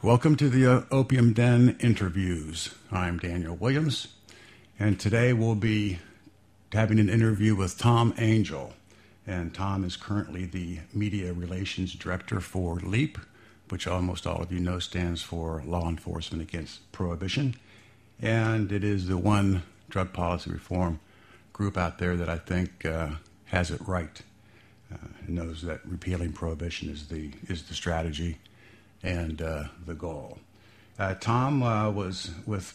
Welcome to the Opium Den interviews. I'm Daniel Williams, and today we'll be having an interview with Tom Angel. And Tom is currently the Media Relations Director for LEAP, which almost all of you know stands for Law Enforcement Against Prohibition. And it is the one drug policy reform group out there that I think has it right. Knows that repealing prohibition is the strategy and the goal. Tom was with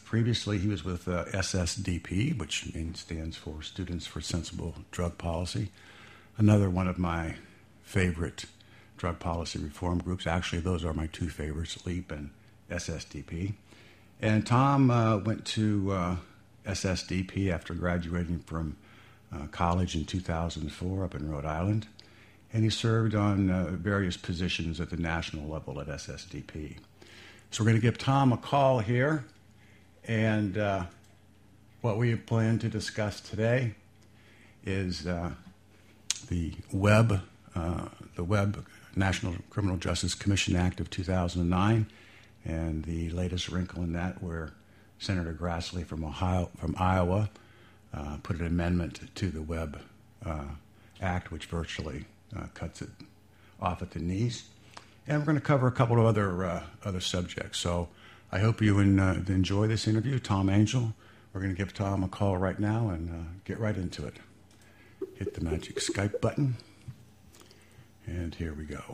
SSDP, which stands for Students for Sensible Drug Policy, another one of my favorite drug policy reform groups. Actually, those are my two favorites, LEAP and SSDP. And Tom went to SSDP after graduating from college in 2004 up in Rhode Island. And he served on various positions at the national level at SSDP. So we're going to give Tom a call here, and what we plan to discuss today is the Webb National Criminal Justice Commission Act of 2009, and the latest wrinkle in that, where Senator Grassley from Iowa put an amendment to the Webb Act, which virtually cuts it off at the knees. And we're going to cover a couple of other subjects. So I hope you enjoy this interview. Tom Angel. We're going to give Tom a call right now and get right into it. Hit the magic Skype button. And here we go.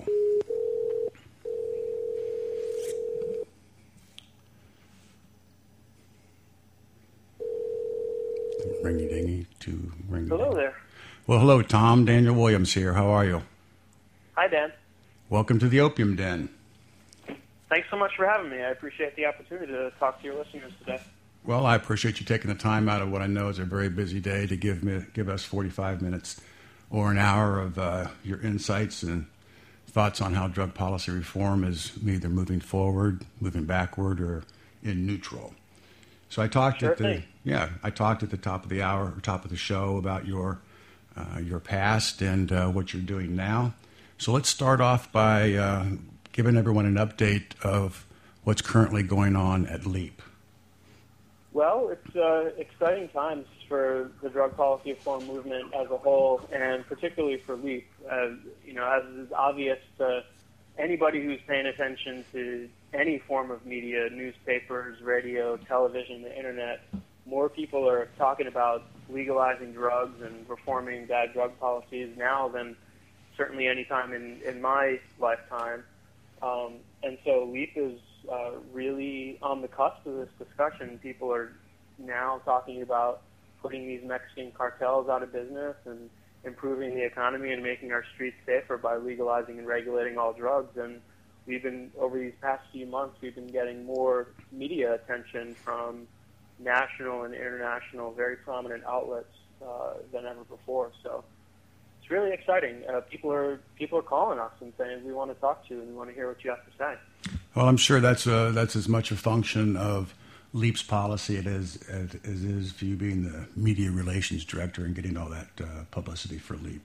Ringy-dingy to ringy. Hello there. Well, hello, Tom. Daniel Williams here. How are you? Hi, Dan. Welcome to the Opium Den. Thanks so much for having me. I appreciate the opportunity to talk to your listeners today. Well, I appreciate you taking the time out of what I know is a very busy day to give us 45 minutes or an hour of your insights and thoughts on how drug policy reform is either moving forward, moving backward, or in neutral. So I talked at the top of the hour, or top of the show, about your past and what you're doing now. So let's start off by giving everyone an update of what's currently going on at LEAP. Well, it's exciting times for the drug policy reform movement as a whole, and particularly for LEAP. As is obvious to anybody who's paying attention to any form of media, newspapers, radio, television, the internet, more people are talking about legalizing drugs and reforming bad drug policies now than certainly any time in my lifetime. And so LEAP is really on the cusp of this discussion. People are now talking about putting these Mexican cartels out of business and improving the economy and making our streets safer by legalizing and regulating all drugs. And over these past few months, we've been getting more media attention from national and international, very prominent outlets than ever before. So it's really exciting. People are calling us and saying, we want to talk to you and we want to hear what you have to say. Well, I'm sure that's as much a function of LEAP's policy as it is you being the media relations director and getting all that publicity for LEAP.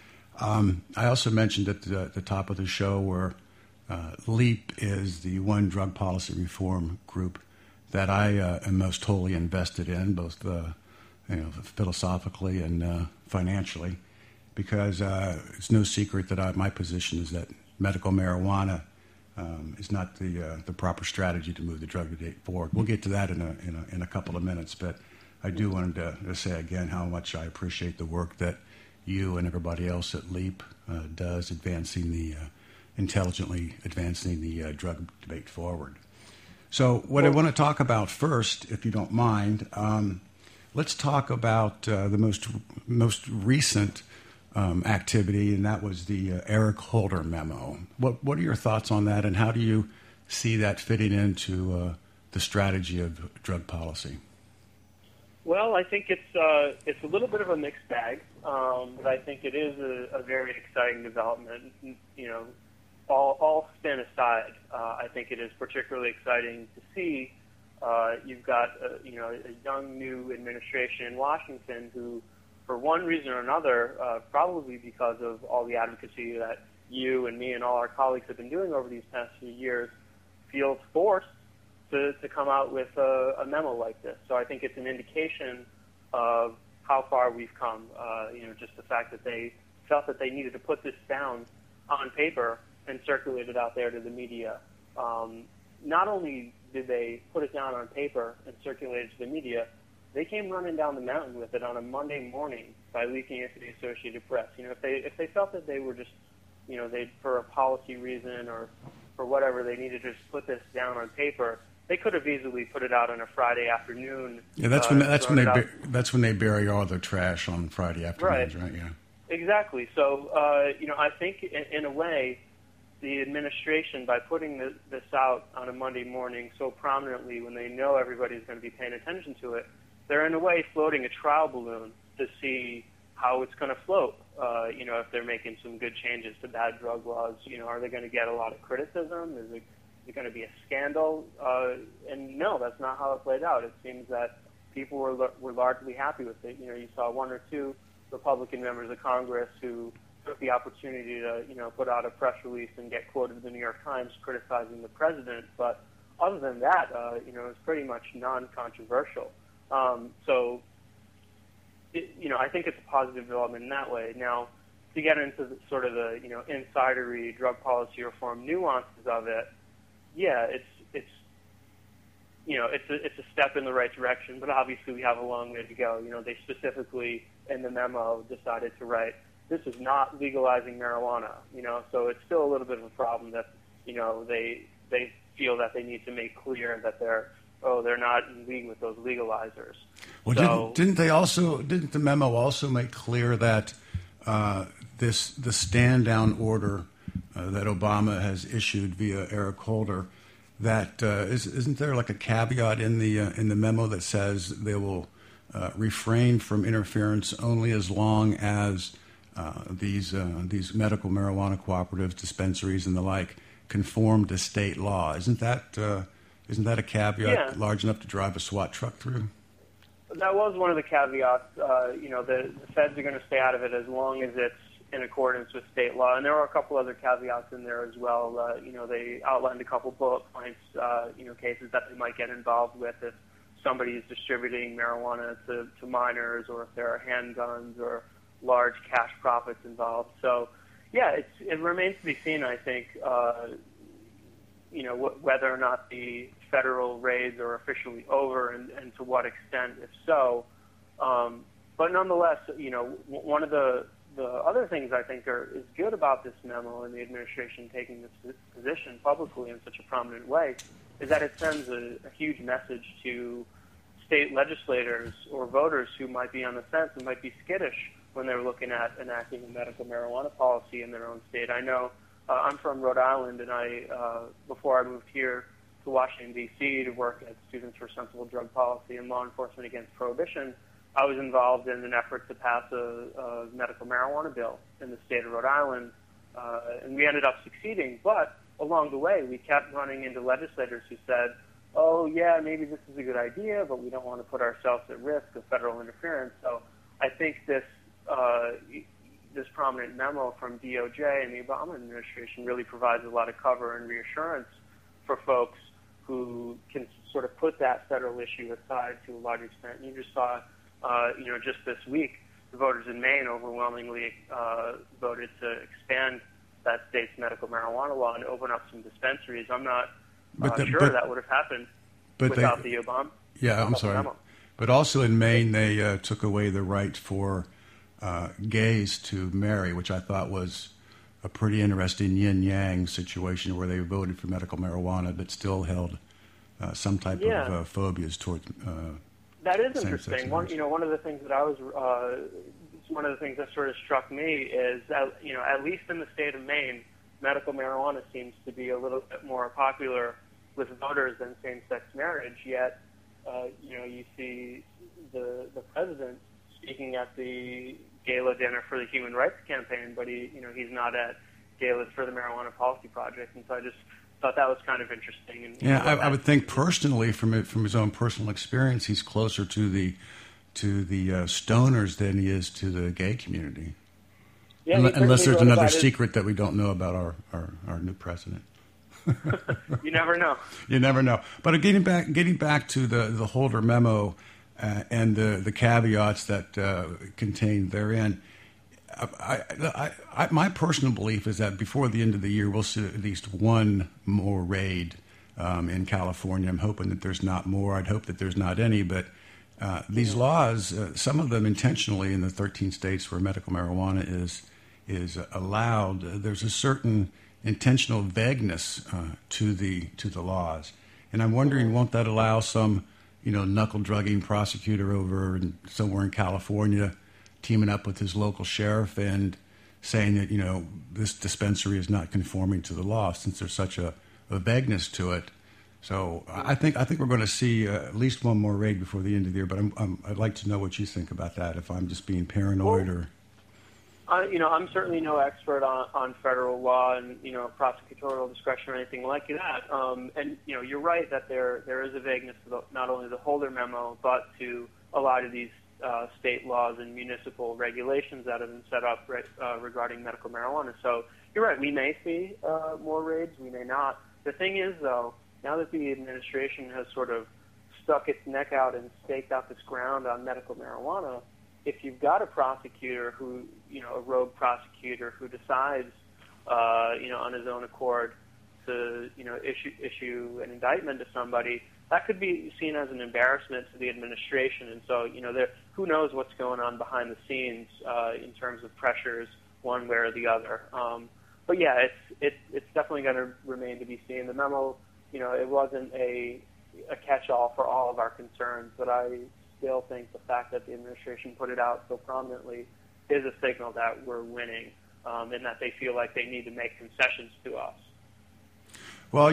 I also mentioned at the top of the show where LEAP is the one drug policy reform group that I am most totally invested in, both philosophically and financially, because it's no secret that my position is that medical marijuana is not the proper strategy to move the drug debate forward. We'll get to that in a couple of minutes, but I do want to say again how much I appreciate the work that you and everybody else at LEAP does intelligently advancing the drug debate forward. So what I want to talk about first, if you don't mind, let's talk about the most recent activity, and that was the Eric Holder memo. What are your thoughts on that, and how do you see that fitting into the strategy of drug policy? Well, I think it's a little bit of a mixed bag, but I think it is a very exciting development. All spin aside, I think it is particularly exciting to see. You've got a young new administration in Washington who, for one reason or another, probably because of all the advocacy that you and me and all our colleagues have been doing over these past few years, feels forced to come out with a memo like this. So I think it's an indication of how far we've come. Just the fact that they felt that they needed to put this down on paper and circulate it out there to the media. Not only did they put it down on paper and circulate it to the media, they came running down the mountain with it on a Monday morning by leaking it to the Associated Press. If they felt that they were just, they for a policy reason or for whatever, they needed to just put this down on paper, they could have easily put it out on a Friday afternoon. Yeah, that's when they bury all their trash on Friday afternoons, right? Yeah. Exactly. So, I think in a way, the administration, by putting this out on a Monday morning so prominently when they know everybody's going to be paying attention to it, they're in a way floating a trial balloon to see how it's going to float. If they're making some good changes to bad drug laws, are they going to get a lot of criticism? Is it going to be a scandal? And no, that's not how it played out. It seems that people were largely happy with it. You saw one or two Republican members of Congress who took the opportunity to, put out a press release and get quoted in the New York Times criticizing the president. But other than that, it was pretty much non-controversial. I think it's a positive development in that way. Now, to get into the insidery drug policy reform nuances of it, yeah, it's a step in the right direction, but obviously we have a long way to go. They specifically in the memo decided to write, this is not legalizing marijuana, so it's still a little bit of a problem that, they feel that they need to make clear that they're not in league with those legalizers. Well, so, didn't the memo also make clear that the stand down order that Obama has issued via Eric Holder, that isn't there like a caveat in the memo that says they will refrain from interference only as long as these medical marijuana cooperatives, dispensaries, and the like conform to state law? Isn't that a caveat large enough to drive a SWAT truck through? That was one of the caveats. The feds are going to stay out of it as long as it's in accordance with state law. And there are a couple other caveats in there as well. They outlined a couple bullet points, cases that they might get involved with if somebody is distributing marijuana to minors, or if there are handguns or large cash profits involved. So, yeah, it remains to be seen, I think, whether or not the federal raids are officially over and to what extent, if so. But nonetheless, one of the other things I think is good about this memo and the administration taking this position publicly in such a prominent way is that it sends a huge message to state legislators or voters who might be on the fence and might be skittish when they're looking at enacting a medical marijuana policy in their own state. I know I'm from Rhode Island, and before I moved here to Washington, D.C. to work at Students for Sensible Drug Policy and Law Enforcement Against Prohibition, I was involved in an effort to pass a medical marijuana bill in the state of Rhode Island, and we ended up succeeding. But along the way, we kept running into legislators who said, oh, yeah, maybe this is a good idea, but we don't want to put ourselves at risk of federal interference. So I think this prominent memo from DOJ and the Obama administration really provides a lot of cover and reassurance for folks who can sort of put that federal issue aside to a large extent. And you just saw, just this week, the voters in Maine overwhelmingly voted to expand that state's medical marijuana law and open up some dispensaries. I'm not sure that would have happened without the Obama. Yeah, I'm sorry. Memo. But also in Maine, they took away the right for gays to marry, which I thought was a pretty interesting yin-yang situation where they voted for medical marijuana but still held some type of phobias towards that is interesting. One of the things that one of the things that sort of struck me is that, at least in the state of Maine, medical marijuana seems to be a little bit more popular with voters than same-sex marriage. Yet, you see the president speaking at the gala dinner for the Human Rights Campaign, but he's not at galas for the Marijuana Policy Project, and so I just thought that was kind of interesting. And I would think personally, from his own personal experience, he's closer to the stoners than he is to the gay community. Yeah, unless there's another secret that we don't know about our new president. You never know. You never know. But getting back to the Holder memo and the caveats that contained therein, my personal belief is that before the end of the year, we'll see at least one more raid in California. I'm hoping that there's not more. I'd hope that there's not any. But these laws, some of them intentionally in the 13 states where medical marijuana is allowed, there's a certain intentional vagueness to the laws. And I'm wondering, won't that allow some, knuckle drugging prosecutor over somewhere in California teaming up with his local sheriff and saying that, this dispensary is not conforming to the law since there's such a vagueness to it. So I think we're going to see at least one more raid before the end of the year. But I'd like to know what you think about that. If I'm just being paranoid or. I'm certainly no expert on federal law and prosecutorial discretion or anything like that. And you're right that there is a vagueness to not only the Holder memo but to a lot of these state laws and municipal regulations that have been set up regarding medical marijuana. So you're right. We may see more raids. We may not. The thing is, though, now that the administration has sort of stuck its neck out and staked out this ground on medical marijuana, if you've got a prosecutor who, a rogue prosecutor who decides, on his own accord to, issue an indictment to somebody, that could be seen as an embarrassment to the administration. And so, who knows what's going on behind the scenes in terms of pressures one way or the other. But yeah, it's definitely going to remain to be seen. The memo, it wasn't a catch-all for all of our concerns, but I still think the fact that the administration put it out so prominently is a signal that we're winning and that they feel like they need to make concessions to us. Well,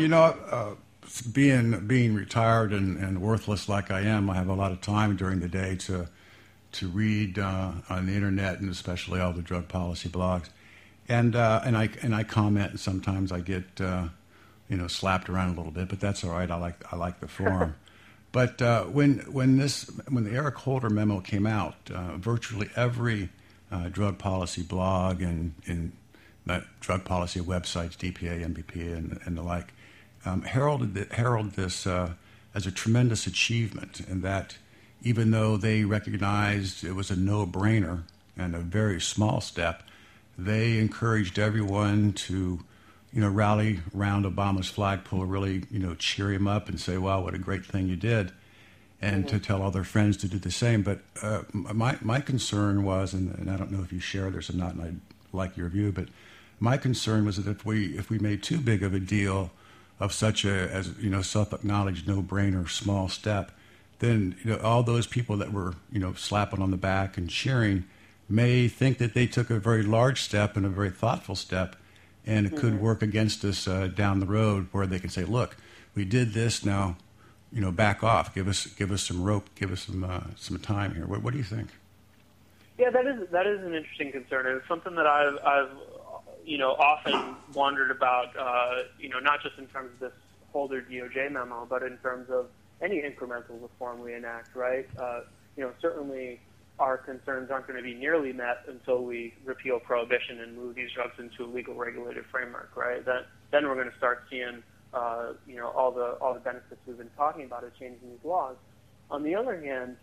being retired and worthless like I am, I have a lot of time during the day to read on the internet and especially all the drug policy blogs, and I comment, and sometimes I get slapped around a little bit, but that's all right. I like the forum. But when the Eric Holder memo came out, virtually every drug policy blog and drug policy websites, DPA, MBP, and the like, heralded this as a tremendous achievement, and that even though they recognized it was a no-brainer and a very small step, they encouraged everyone to rally around Obama's flagpole, really, cheer him up and say, wow, what a great thing you did, and to tell all their friends to do the same. But my concern was, and I don't know if you share this or not, and I'd like your view, but my concern was that if we made too big of a deal of such a, self-acknowledged no-brainer small step, then, all those people that were, slapping on the back and cheering may think that they took a very large step and a very thoughtful step, and it could work against us down the road, where they can say, "Look, we did this. Now, back off. Give us some rope. Give us some time here." What do you think? Yeah, that is an interesting concern, and it's something that I've often wondered about. Not just in terms of this Holder DOJ memo, but in terms of any incremental reform we enact. Right? Certainly, our concerns aren't going to be nearly met until we repeal prohibition and move these drugs into a legal regulated framework, right? Then we're going to start seeing, all the benefits we've been talking about of changing these laws. On the other hand,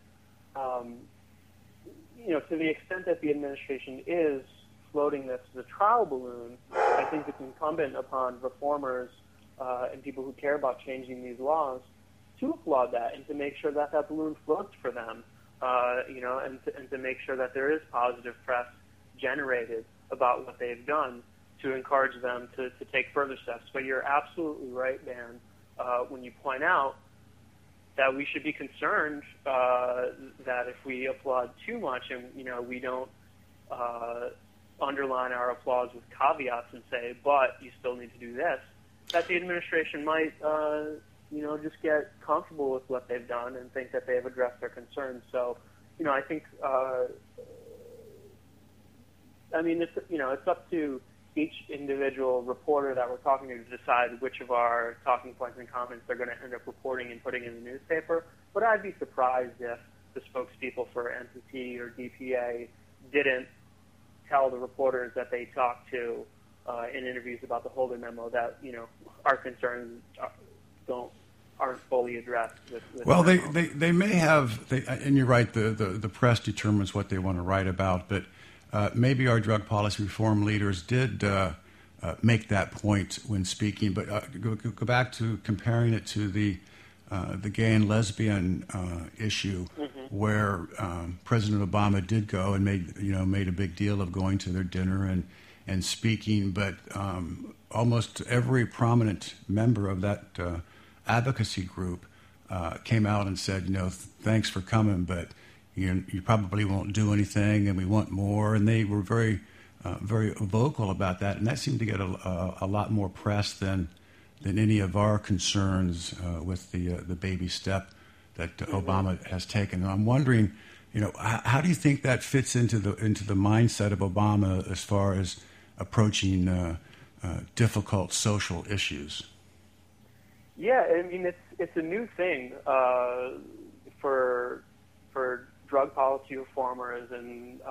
to the extent that the administration is floating this as a trial balloon, I think it's incumbent upon reformers and people who care about changing these laws to applaud that and to make sure that balloon floats for them. And to make sure that there is positive press generated about what they've done to encourage them to take further steps. But you're absolutely right, Dan, when you point out that we should be concerned that if we applaud too much and, we don't underline our applause with caveats and say, but you still need to do this, that the administration might just get comfortable with what they've done and think that they have addressed their concerns. So, I think, it's up to each individual reporter that we're talking to decide which of our talking points and comments they're going to end up reporting and putting in the newspaper. But I'd be surprised if the spokespeople for NCT or DPA didn't tell the reporters that they talked to in interviews about the Holder memo that our concerns aren't fully addressed. Well, they may have, and you're right. The press determines what they want to write about, but maybe our drug policy reform leaders did make that point when speaking. But go back to comparing it to the gay and lesbian issue, where President Obama did go and made a big deal of going to their dinner and speaking, but almost every prominent member of that advocacy group came out and said, thanks for coming, but you probably won't do anything, and we want more. And they were very, very vocal about that, and that seemed to get a lot more press than any of our concerns with the baby step that Obama has taken. And I'm wondering, how do you think that fits into the mindset of Obama as far as approaching difficult social issues? Yeah, I mean it's a new thing for drug policy reformers, and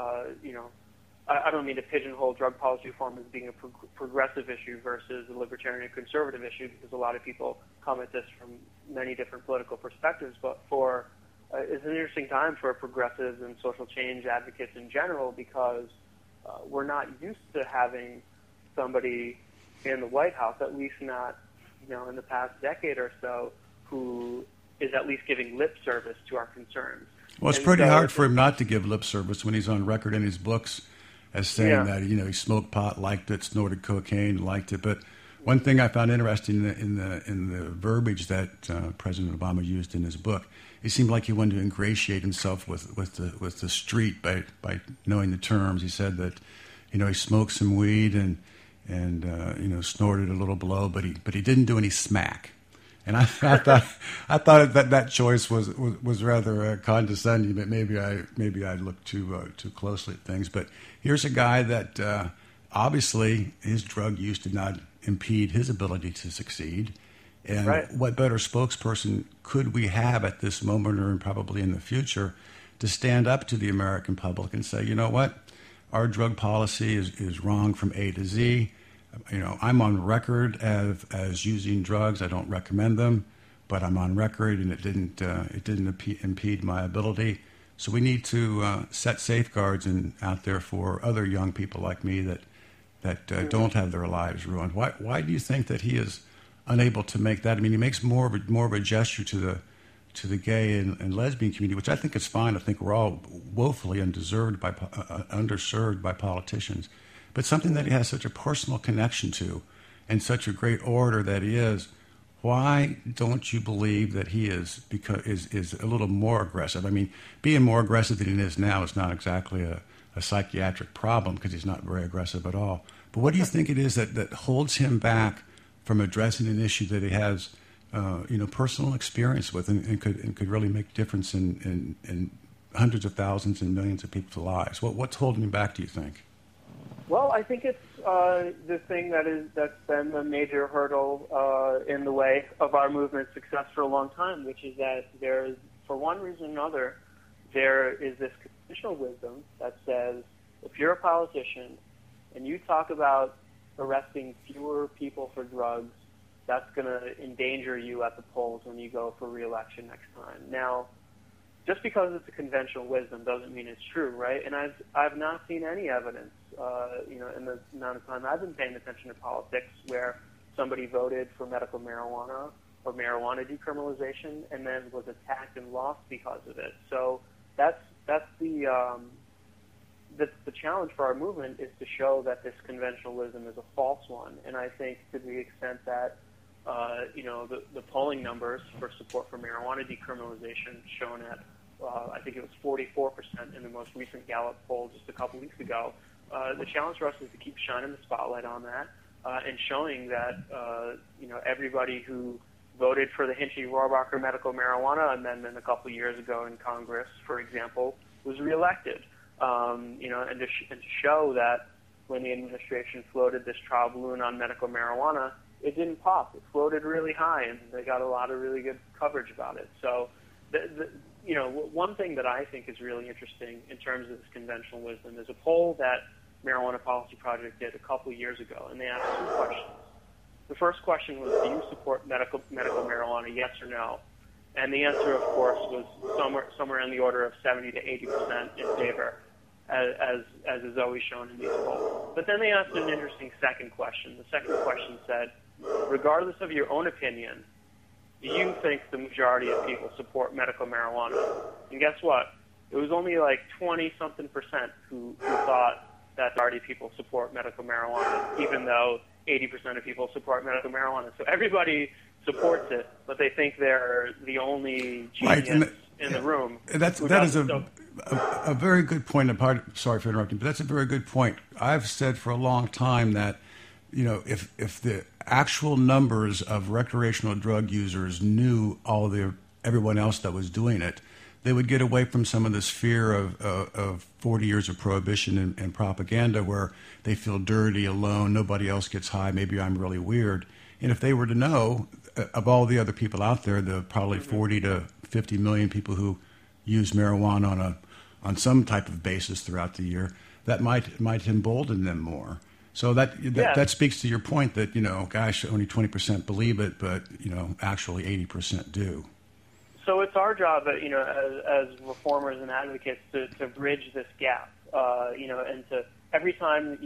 I don't mean to pigeonhole drug policy reform as being a progressive issue versus a libertarian and conservative issue, because a lot of people come at this from many different political perspectives. But it's an interesting time for progressives and social change advocates in general, because we're not used to having somebody in the White House, at least not in the past decade or so, who is at least giving lip service to our concerns. Well, it's pretty hard for him not to give lip service when he's on record in his books as saying that he smoked pot, liked it, snorted cocaine, liked it. But one thing I found interesting in the verbiage that President Obama used in his book, it seemed like he wanted to ingratiate himself with the street by knowing the terms. He said that he smoked some weed and snorted a little blow, but he didn't do any smack. And I thought that choice was rather condescending, but maybe I looked too closely at things. But here's a guy that obviously his drug use did not impede his ability to succeed. And what better spokesperson could we have at this moment, or probably in the future, to stand up to the American public and say, you know what, our drug policy is wrong from A to Z. I'm on record as using drugs. I don't recommend them, but I'm on record, and it didn't impede my ability. So we need to set safeguards out there for other young people like me that don't have their lives ruined. Why do you think that he is unable to make that? I mean, he makes more of a gesture to the gay and lesbian community, which I think is fine. I think we're all woefully underserved by politicians. But something that he has such a personal connection to, and such a great orator that he is, why don't you believe that he is a little more aggressive? I mean, being more aggressive than he is now is not exactly a psychiatric problem, because he's not very aggressive at all. But what do you think it is that holds him back from addressing an issue that he has personal experience with, and could really make a difference in hundreds of thousands and millions of people's lives? What's holding him back, do you think? Well, I think it's the thing that's been the major hurdle in the way of our movement's success for a long time, which is that there's, for one reason or another, there is this conventional wisdom that says if you're a politician and you talk about arresting fewer people for drugs, that's going to endanger you at the polls when you go for re-election next time. Now, just because it's a conventional wisdom doesn't mean it's true, right? And I've not seen any evidence, in the amount of time I've been paying attention to politics, where somebody voted for medical marijuana or marijuana decriminalization and then was attacked and lost because of it. So that's the challenge for our movement, is to show that this conventional wisdom is a false one. And I think to the extent that the polling numbers for support for marijuana decriminalization shown at I think it was 44% in the most recent Gallup poll just a couple weeks ago. The challenge for us is to keep shining the spotlight on that and showing that everybody who voted for the Hinchy-Rohrabacher medical marijuana amendment a couple years ago in Congress, for example, was reelected. And to show that when the administration floated this trial balloon on medical marijuana, it didn't pop. It floated really high, and they got a lot of really good coverage about it. So, one thing that I think is really interesting in terms of this conventional wisdom is a poll that Marijuana Policy Project did a couple of years ago, and they asked two questions. The first question was, do you support medical marijuana, yes or no? And the answer, of course, was somewhere in the order of 70 to 80% in favor, as is always shown in these polls. But then they asked an interesting second question. The second question said, regardless of your own opinion, do you think the majority of people support medical marijuana? And guess what? It was only like 20-something% who thought that the majority of people support medical marijuana, even though 80% of people support medical marijuana. So everybody supports it, but they think they're the only genius in the room. That is a very good point. Sorry for interrupting, but that's a very good point. I've said for a long time that, if the actual numbers of recreational drug users knew everyone else that was doing it, they would get away from some of this fear of 40 years of prohibition and propaganda where they feel dirty, alone, nobody else gets high, maybe I'm really weird. And if they were to know of all the other people out there, the probably 40 to 50 million people who use marijuana on some type of basis throughout the year, that might embolden them more. So that speaks to your point that, gosh, only 20% believe it, but, actually 80% do. So it's our job, as reformers and advocates to bridge this gap, and to every time,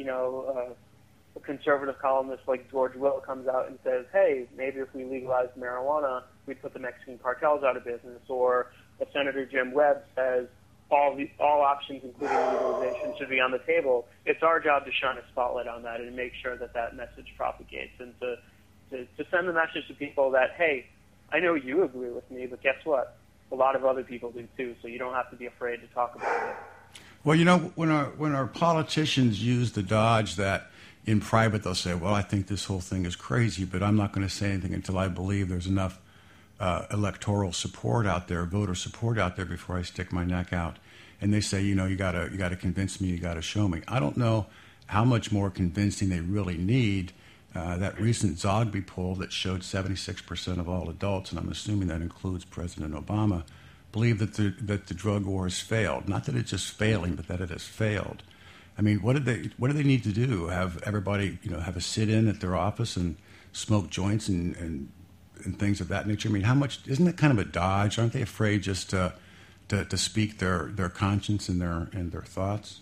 a conservative columnist like George Will comes out and says, hey, maybe if we legalize marijuana, we'd put the Mexican cartels out of business, or Senator Jim Webb says all options, including legalization, should be on the table. It's our job to shine a spotlight on that and make sure that message propagates, and to send the message to people that, hey, I know you agree with me, but guess what? A lot of other people do too, so you don't have to be afraid to talk about it. Well, when our politicians use the dodge that in private they'll say, well, I think this whole thing is crazy, but I'm not going to say anything until I believe there's enough electoral support out there, voter support out there before I stick my neck out. And they say, you got to convince me, you got to show me. I don't know how much more convincing they really need. That recent Zogby poll that showed 76% of all adults, and I'm assuming that includes President Obama, believe that the drug war has failed. Not that it's just failing, but that it has failed. I mean, what do they need to do? Have everybody, have a sit-in at their office and smoke joints and things of that nature? I mean, how much isn't it kind of a dodge? Aren't they afraid just to speak their conscience and their thoughts?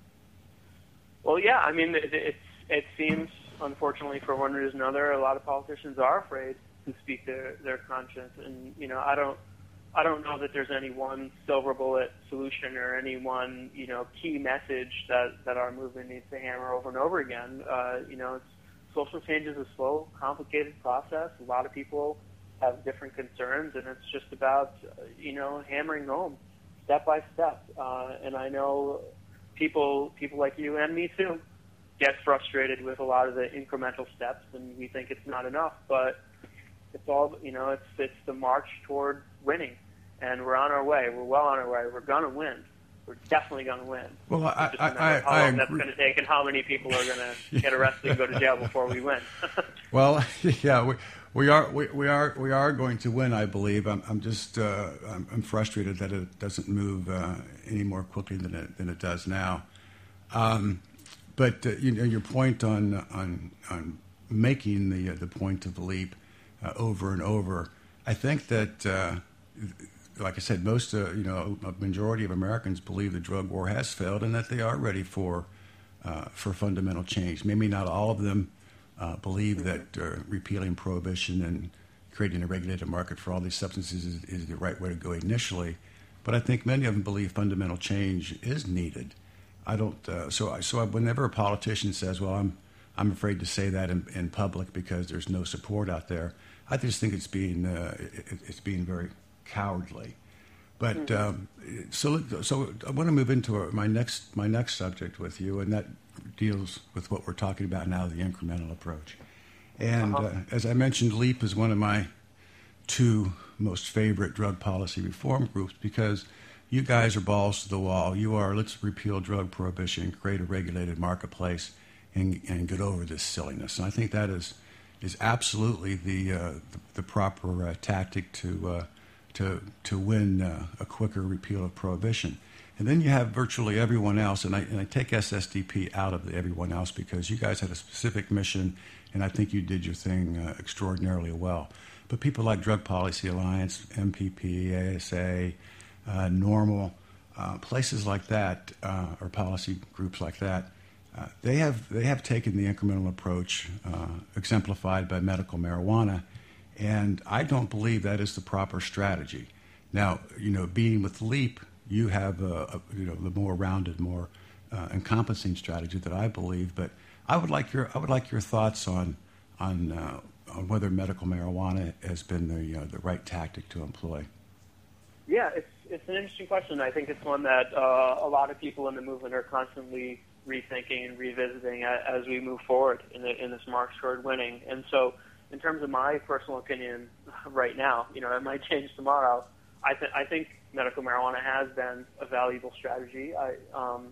Well, yeah. I mean, it seems, unfortunately, for one reason or another, a lot of politicians are afraid to speak their conscience, and I don't know that there's any one silver bullet solution or any one key message that our movement needs to hammer over and over again. Social change is a slow, complicated process. A lot of people have different concerns, and it's just about hammering home step by step. And I know people like you and me too get frustrated with a lot of the incremental steps, and we think it's not enough. But it's all it's the march toward winning, and we're on our way. We're well on our way. We're gonna win. We're definitely going to win. Well, how long that's going to take and how many people are going to get arrested and go to jail before we win. Well, yeah, we are going to win, I believe. I'm just I'm frustrated that it doesn't move any more quickly than it does now. But your point on making the point of the leap over and over, I think that. Like I said, most, a majority of Americans believe the drug war has failed and that they are ready for fundamental change. Maybe not all of them believe that repealing prohibition and creating a regulated market for all these substances is the right way to go initially, but I think many of them believe fundamental change is needed. I don't. So whenever a politician says, "Well, I'm afraid to say that in public because there's no support out there," I just think it's being very cowardly. But so I want to move into my next subject with you, and that deals with what we're talking about now, the incremental approach. And as I mentioned, LEAP is one of my two most favorite drug policy reform groups because you guys are balls to the wall. You are, let's repeal drug prohibition, create a regulated marketplace, and get over this silliness. And I think that is absolutely the proper tactic to win a quicker repeal of prohibition. And then you have virtually everyone else, and I take SSDP out of everyone else because you guys had a specific mission, and I think you did your thing extraordinarily well. But people like Drug Policy Alliance, MPP, ASA, Normal, places like that, or policy groups like that, they have taken the incremental approach exemplified by medical marijuana, and I don't believe that is the proper strategy. Now, being with LEAP, you have the more rounded, more encompassing strategy that I believe. But I would like your thoughts on whether medical marijuana has been the right tactic to employ. Yeah, it's an interesting question. I think it's one that a lot of people in the movement are constantly rethinking and revisiting as we move forward in this march toward winning. And so, in terms of my personal opinion, right now, it might change tomorrow. I think medical marijuana has been a valuable strategy. I'm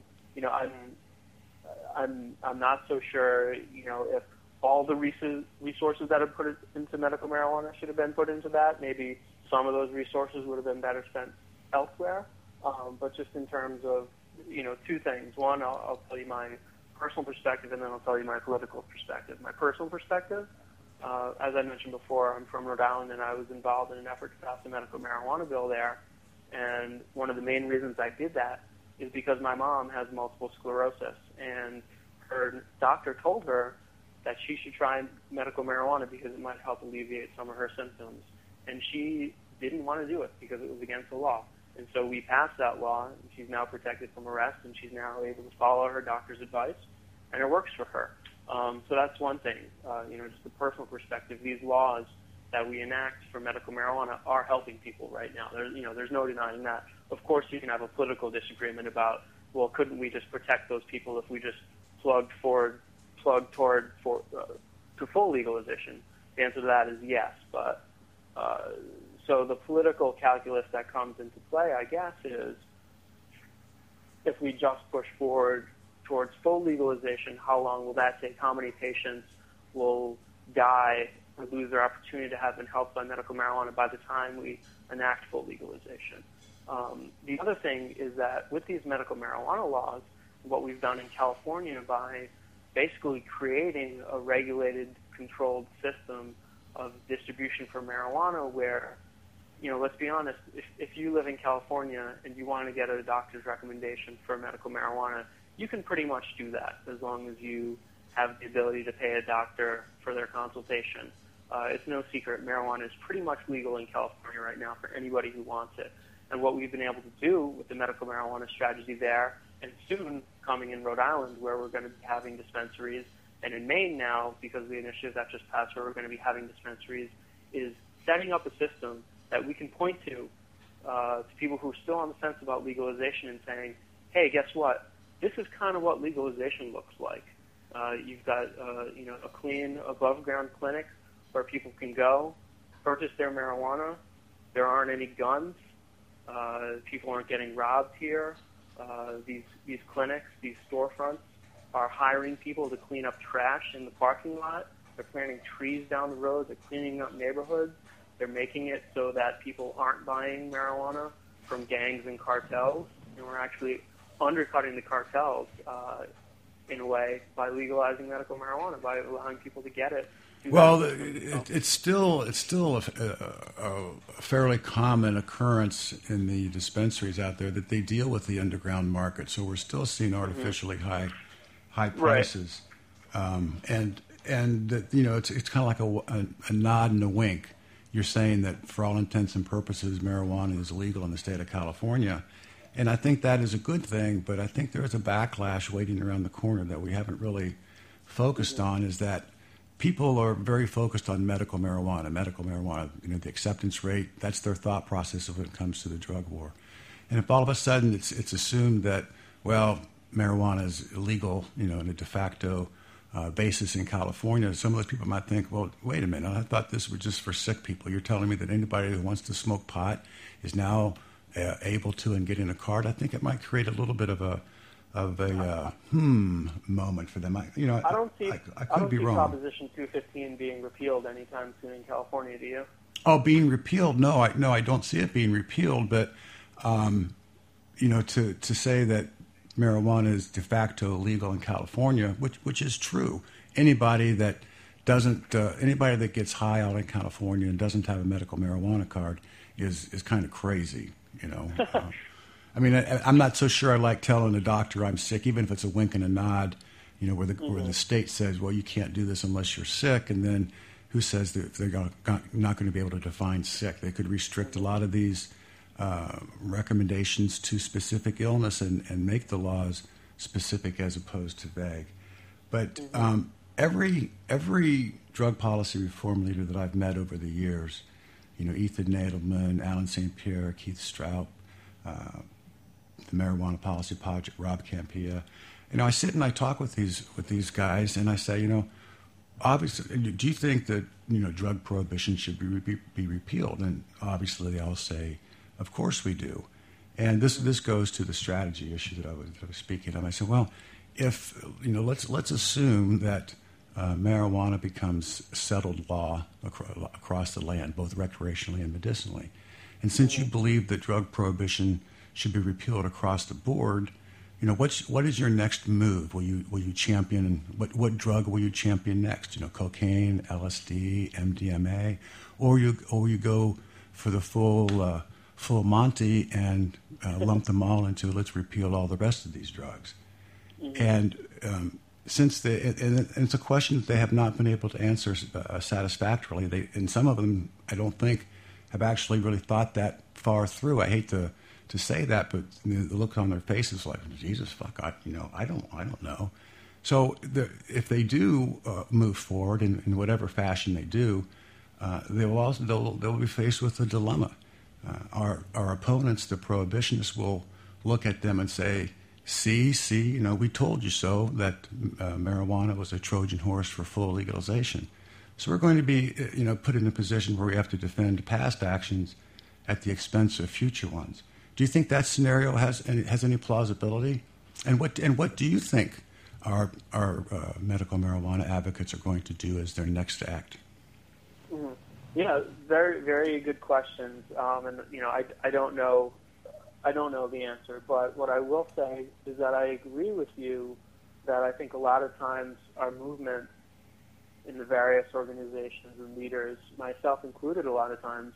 not so sure, if all the resources that are put into medical marijuana should have been put into that. Maybe some of those resources would have been better spent elsewhere. But just in terms of, two things. One, I'll tell you my personal perspective, and then I'll tell you my political perspective. My personal perspective, as I mentioned before, I'm from Rhode Island, and I was involved in an effort to pass a medical marijuana bill there. And one of the main reasons I did that is because my mom has multiple sclerosis, and her doctor told her that she should try medical marijuana because it might help alleviate some of her symptoms. And she didn't want to do it because it was against the law. And so we passed that law, and she's now protected from arrest, and she's now able to follow her doctor's advice, and it works for her. So that's one thing. Just a personal perspective, these laws that we enact for medical marijuana are helping people right now. There's no denying that. Of course, you can have a political disagreement about, well, couldn't we just protect those people if we just plugged toward to full legalization? The answer to that is yes. But so the political calculus that comes into play, I guess, is if we just push forward towards full legalization, how long will that take? How many patients will die or lose their opportunity to have been helped by medical marijuana by the time we enact full legalization? The other thing is that with these medical marijuana laws, what we've done in California by basically creating a regulated, controlled system of distribution for marijuana where, let's be honest, if you live in California and you want to get a doctor's recommendation for medical marijuana, you can pretty much do that as long as you have the ability to pay a doctor for their consultation. It's no secret. Marijuana is pretty much legal in California right now for anybody who wants it. And what we've been able to do with the medical marijuana strategy there, and soon coming in Rhode Island where we're going to be having dispensaries, and in Maine now, because of the initiative that just passed where we're going to be having dispensaries, is setting up a system that we can point to people who are still on the fence about legalization and saying, hey, guess what? This is kind of what legalization looks like. You've got a clean above-ground clinic where people can go, purchase their marijuana. There aren't any guns. People aren't getting robbed here. These clinics, these storefronts are hiring people to clean up trash in the parking lot. They're planting trees down the road. They're cleaning up neighborhoods. They're making it so that people aren't buying marijuana from gangs and cartels. And we're actually undercutting the cartels in a way by legalizing medical marijuana, by allowing people to get it. Well, it's still a fairly common occurrence in the dispensaries out there that they deal with the underground market. So we're still seeing artificially high prices, and it's kind of like a nod and a wink. You're saying that for all intents and purposes, marijuana is legal in the state of California. And I think that is a good thing, but I think there is a backlash waiting around the corner that we haven't really focused on, is that people are very focused on medical marijuana. The acceptance rate, that's their thought process when it comes to the drug war. And if all of a sudden it's assumed that, well, marijuana is illegal, in a de facto basis in California, some of those people might think, well, wait a minute, I thought this was just for sick people. You're telling me that anybody who wants to smoke pot is now able to and getting a card? I think it might create a little bit of a moment for them. I could be wrong. Proposition 215 being repealed anytime soon in California, do you? Oh, being repealed? No, I don't see it being repealed. But to say that marijuana is de facto illegal in California, which is true. Anybody that anybody that gets high out in California and doesn't have a medical marijuana card is kind of crazy. I mean, I'm not so sure I like telling a doctor I'm sick, even if it's a wink and a nod. Where the state says, well, you can't do this unless you're sick, and then who says that they're not going to be able to define sick? They could restrict a lot of these recommendations to specific illness and make the laws specific as opposed to vague. But every drug policy reform leader that I've met over the years, Ethan Nadelman, Alan St. Pierre, Keith Stroup, the Marijuana Policy Project, Rob Campea, I sit and I talk with these guys, and I say, obviously, do you think that drug prohibition should be repealed? And obviously, they all say, of course we do. And this goes to the strategy issue that I was speaking of. I said, well, if let's assume that marijuana becomes settled law across the land, both recreationally and medicinally, and since you believe that drug prohibition should be repealed across the board, what is your next move? Will you champion what drug will you champion next? Cocaine, LSD, MDMA, or you go for the full Monty and lump them all into let's repeal all the rest of these drugs. And since and it's a question that they have not been able to answer satisfactorily. And some of them, I don't think, have actually really thought that far through. I hate to say that, but the look on their faces like, Jesus, fuck, I don't know. So if they do move forward in whatever fashion they do, they'll be faced with a dilemma. Our opponents, the prohibitionists, will look at them and say, see, we told you so, that marijuana was a Trojan horse for full legalization. So we're going to be put in a position where we have to defend past actions at the expense of future ones. Do you think that scenario has any plausibility? And what do you think our medical marijuana advocates are going to do as their next act? Mm-hmm. Yeah, very, very good questions. And I don't know the answer, but what I will say is that I agree with you that I think a lot of times our movement in the various organizations and leaders, myself included, a lot of times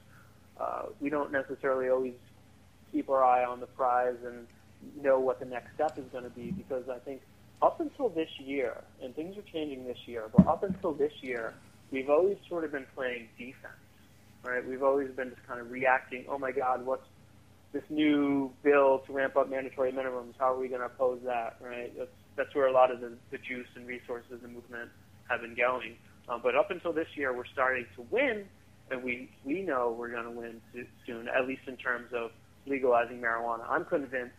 we don't necessarily always keep our eye on the prize and know what the next step is going to be, because I think up until this year, and things are changing this year, but up until this year, we've always sort of been playing defense, right? We've always been just kind of reacting, oh my God, what's this new bill to ramp up mandatory minimums? How are we going to oppose that, right? That's where a lot of the juice and resources of the movement have been going. But up until this year, we're starting to win, and we know we're going to win soon, at least in terms of legalizing marijuana. I'm convinced,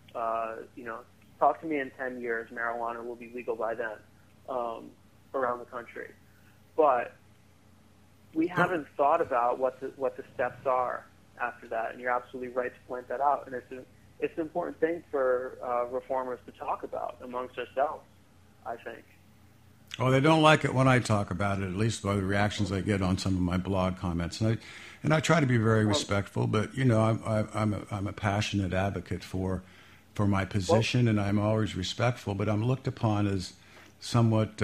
talk to me in 10 years, marijuana will be legal by then around the country. But we haven't thought about what the steps are after that, and you're absolutely right to point that out. And it's an important thing for reformers to talk about amongst ourselves, I think. Oh, they don't like it when I talk about it, at least by the reactions I get on some of my blog comments. And I try to be very respectful, but I'm a passionate advocate for my position, and I'm always respectful. But I'm looked upon as somewhat,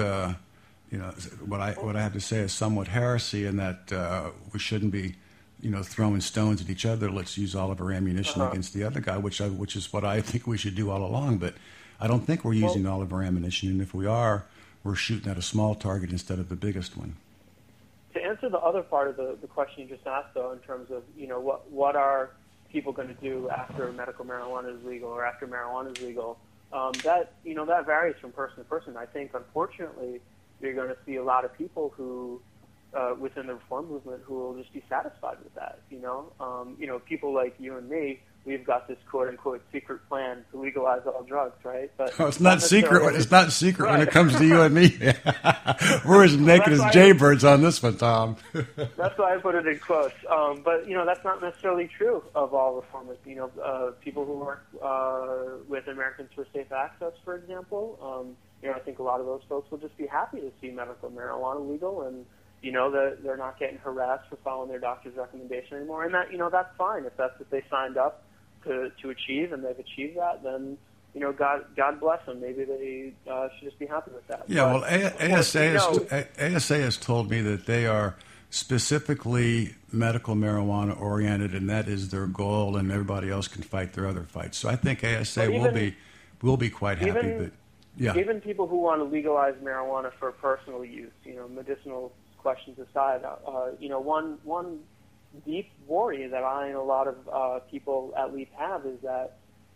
what I have to say is somewhat heresy, in that we shouldn't be, throwing stones at each other. Let's use all of our ammunition against the other guy, which is what I think we should do all along. But I don't think we're using all of our ammunition, and if we are, we're shooting at a small target instead of the biggest one. To answer the other part of the question you just asked, though, in terms of what are people going to do after medical marijuana is legal or after marijuana is legal, that varies from person to person. I think, unfortunately, you're going to see a lot of people who within the reform movement who will just be satisfied with that. People like you and me, we've got this quote-unquote secret plan to legalize all drugs, right? But it's not secret. It's not secret right. When it comes to you and me. We're as naked as jaybirds on this one, Tom. That's why I put it in quotes. But that's not necessarily true of all reformers. People who work with Americans for Safe Access, for example. I think a lot of those folks will just be happy to see medical marijuana legal, and that they're not getting harassed for following their doctor's recommendation anymore. And that that's fine if that's what they signed up to achieve, and they've achieved that, then God bless them. Maybe they should just be happy with that. Yeah, but, well, ASA has told me that they are specifically medical marijuana oriented, and that is their goal, and everybody else can fight their other fights. So I think ASA will be quite happy. But yeah, even people who want to legalize marijuana for personal use, medicinal questions aside, one deep worry that I and a lot of people at LEAP have is that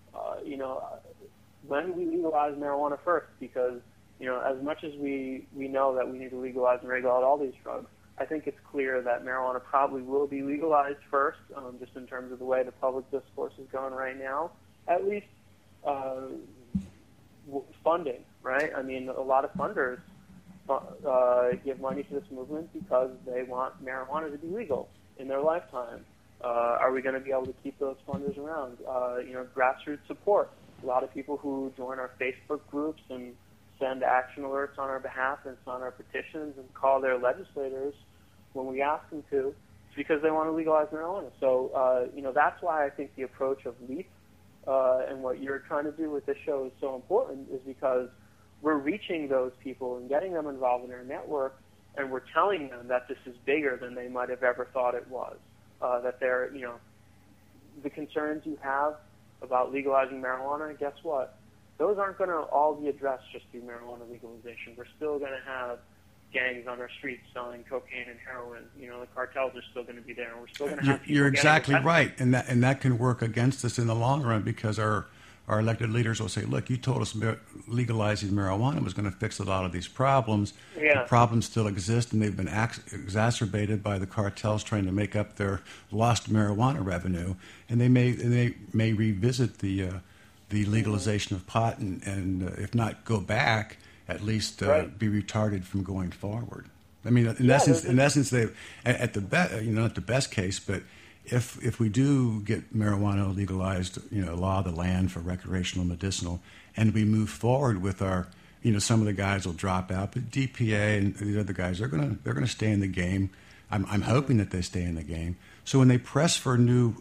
when we legalize marijuana first, because as much as we know that we need to legalize and regulate all these drugs, I think it's clear that marijuana probably will be legalized first, just in terms of the way the public discourse is going right now. At least funding, right? I mean, a lot of funders give money to this movement because they want marijuana to be legal in their lifetime. Are we going to be able to keep those funders around? Grassroots support. A lot of people who join our Facebook groups and send action alerts on our behalf and sign our petitions and call their legislators when we ask them to, it's because they want to legalize marijuana. So, that's why I think the approach of LEAP and what you're trying to do with this show is so important, is because we're reaching those people and getting them involved in our network, and we're telling them that this is bigger than they might have ever thought it was. That they're, the concerns you have about legalizing marijuana, guess what? Those aren't going to all be addressed just through marijuana legalization. We're still going to have gangs on our streets selling cocaine and heroin. The cartels are still going to be there, and we're still going to have people. You're exactly right, and that can work against us in the long run, because our elected leaders will say, look, you told us legalizing marijuana was going to fix a lot of these problems. Yeah. The problems still exist, and they've been exacerbated by the cartels trying to make up their lost marijuana revenue. And they may revisit the legalization of pot and if not go back, at least be retarded from going forward. I mean, in essence, they at the not the best case, but if we do get marijuana legalized, law of the land for recreational medicinal, and we move forward with our, some of the guys will drop out, but DPA and the other guys, they're gonna stay in the game. I'm hoping that they stay in the game. So when they press for new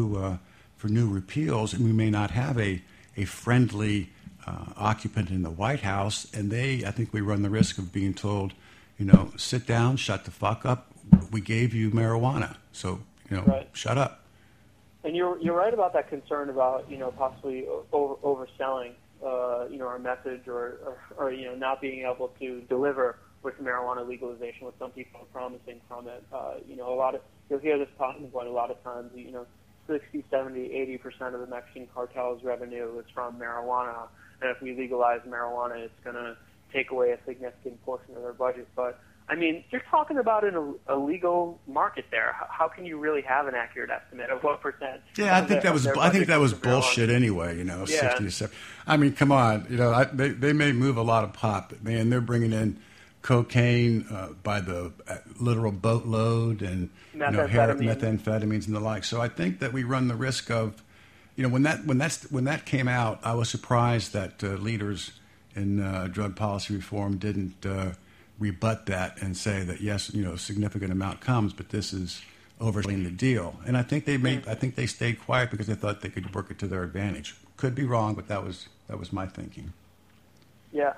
repeals, and we may not have a friendly occupant in the White House, and I think we run the risk of being told, sit down, shut the fuck up. We gave you marijuana, so. Shut up. And you're right about that concern about possibly overselling our message or not being able to deliver with marijuana legalization, what some people are promising from it. You'll hear this talking point a lot of times. 60, 70, 80% of the Mexican cartel's revenue is from marijuana, and if we legalize marijuana, it's going to take away a significant portion of their budget. But I mean, you're talking about a legal market there. How can you really have an accurate estimate of what percent? Yeah, I think that was bullshit anyway. 60 to 70. I mean, come on. They may move a lot of pot, but man, they're bringing in cocaine by the literal boatload, and methamphetamines and the like. So I think that we run the risk of, when that came out, I was surprised that leaders in drug policy reform didn't rebut that and say that yes, a significant amount comes, but this is overselling the deal. And I think they stayed quiet because they thought they could work it to their advantage. Could be wrong, but that was my thinking. Yeah.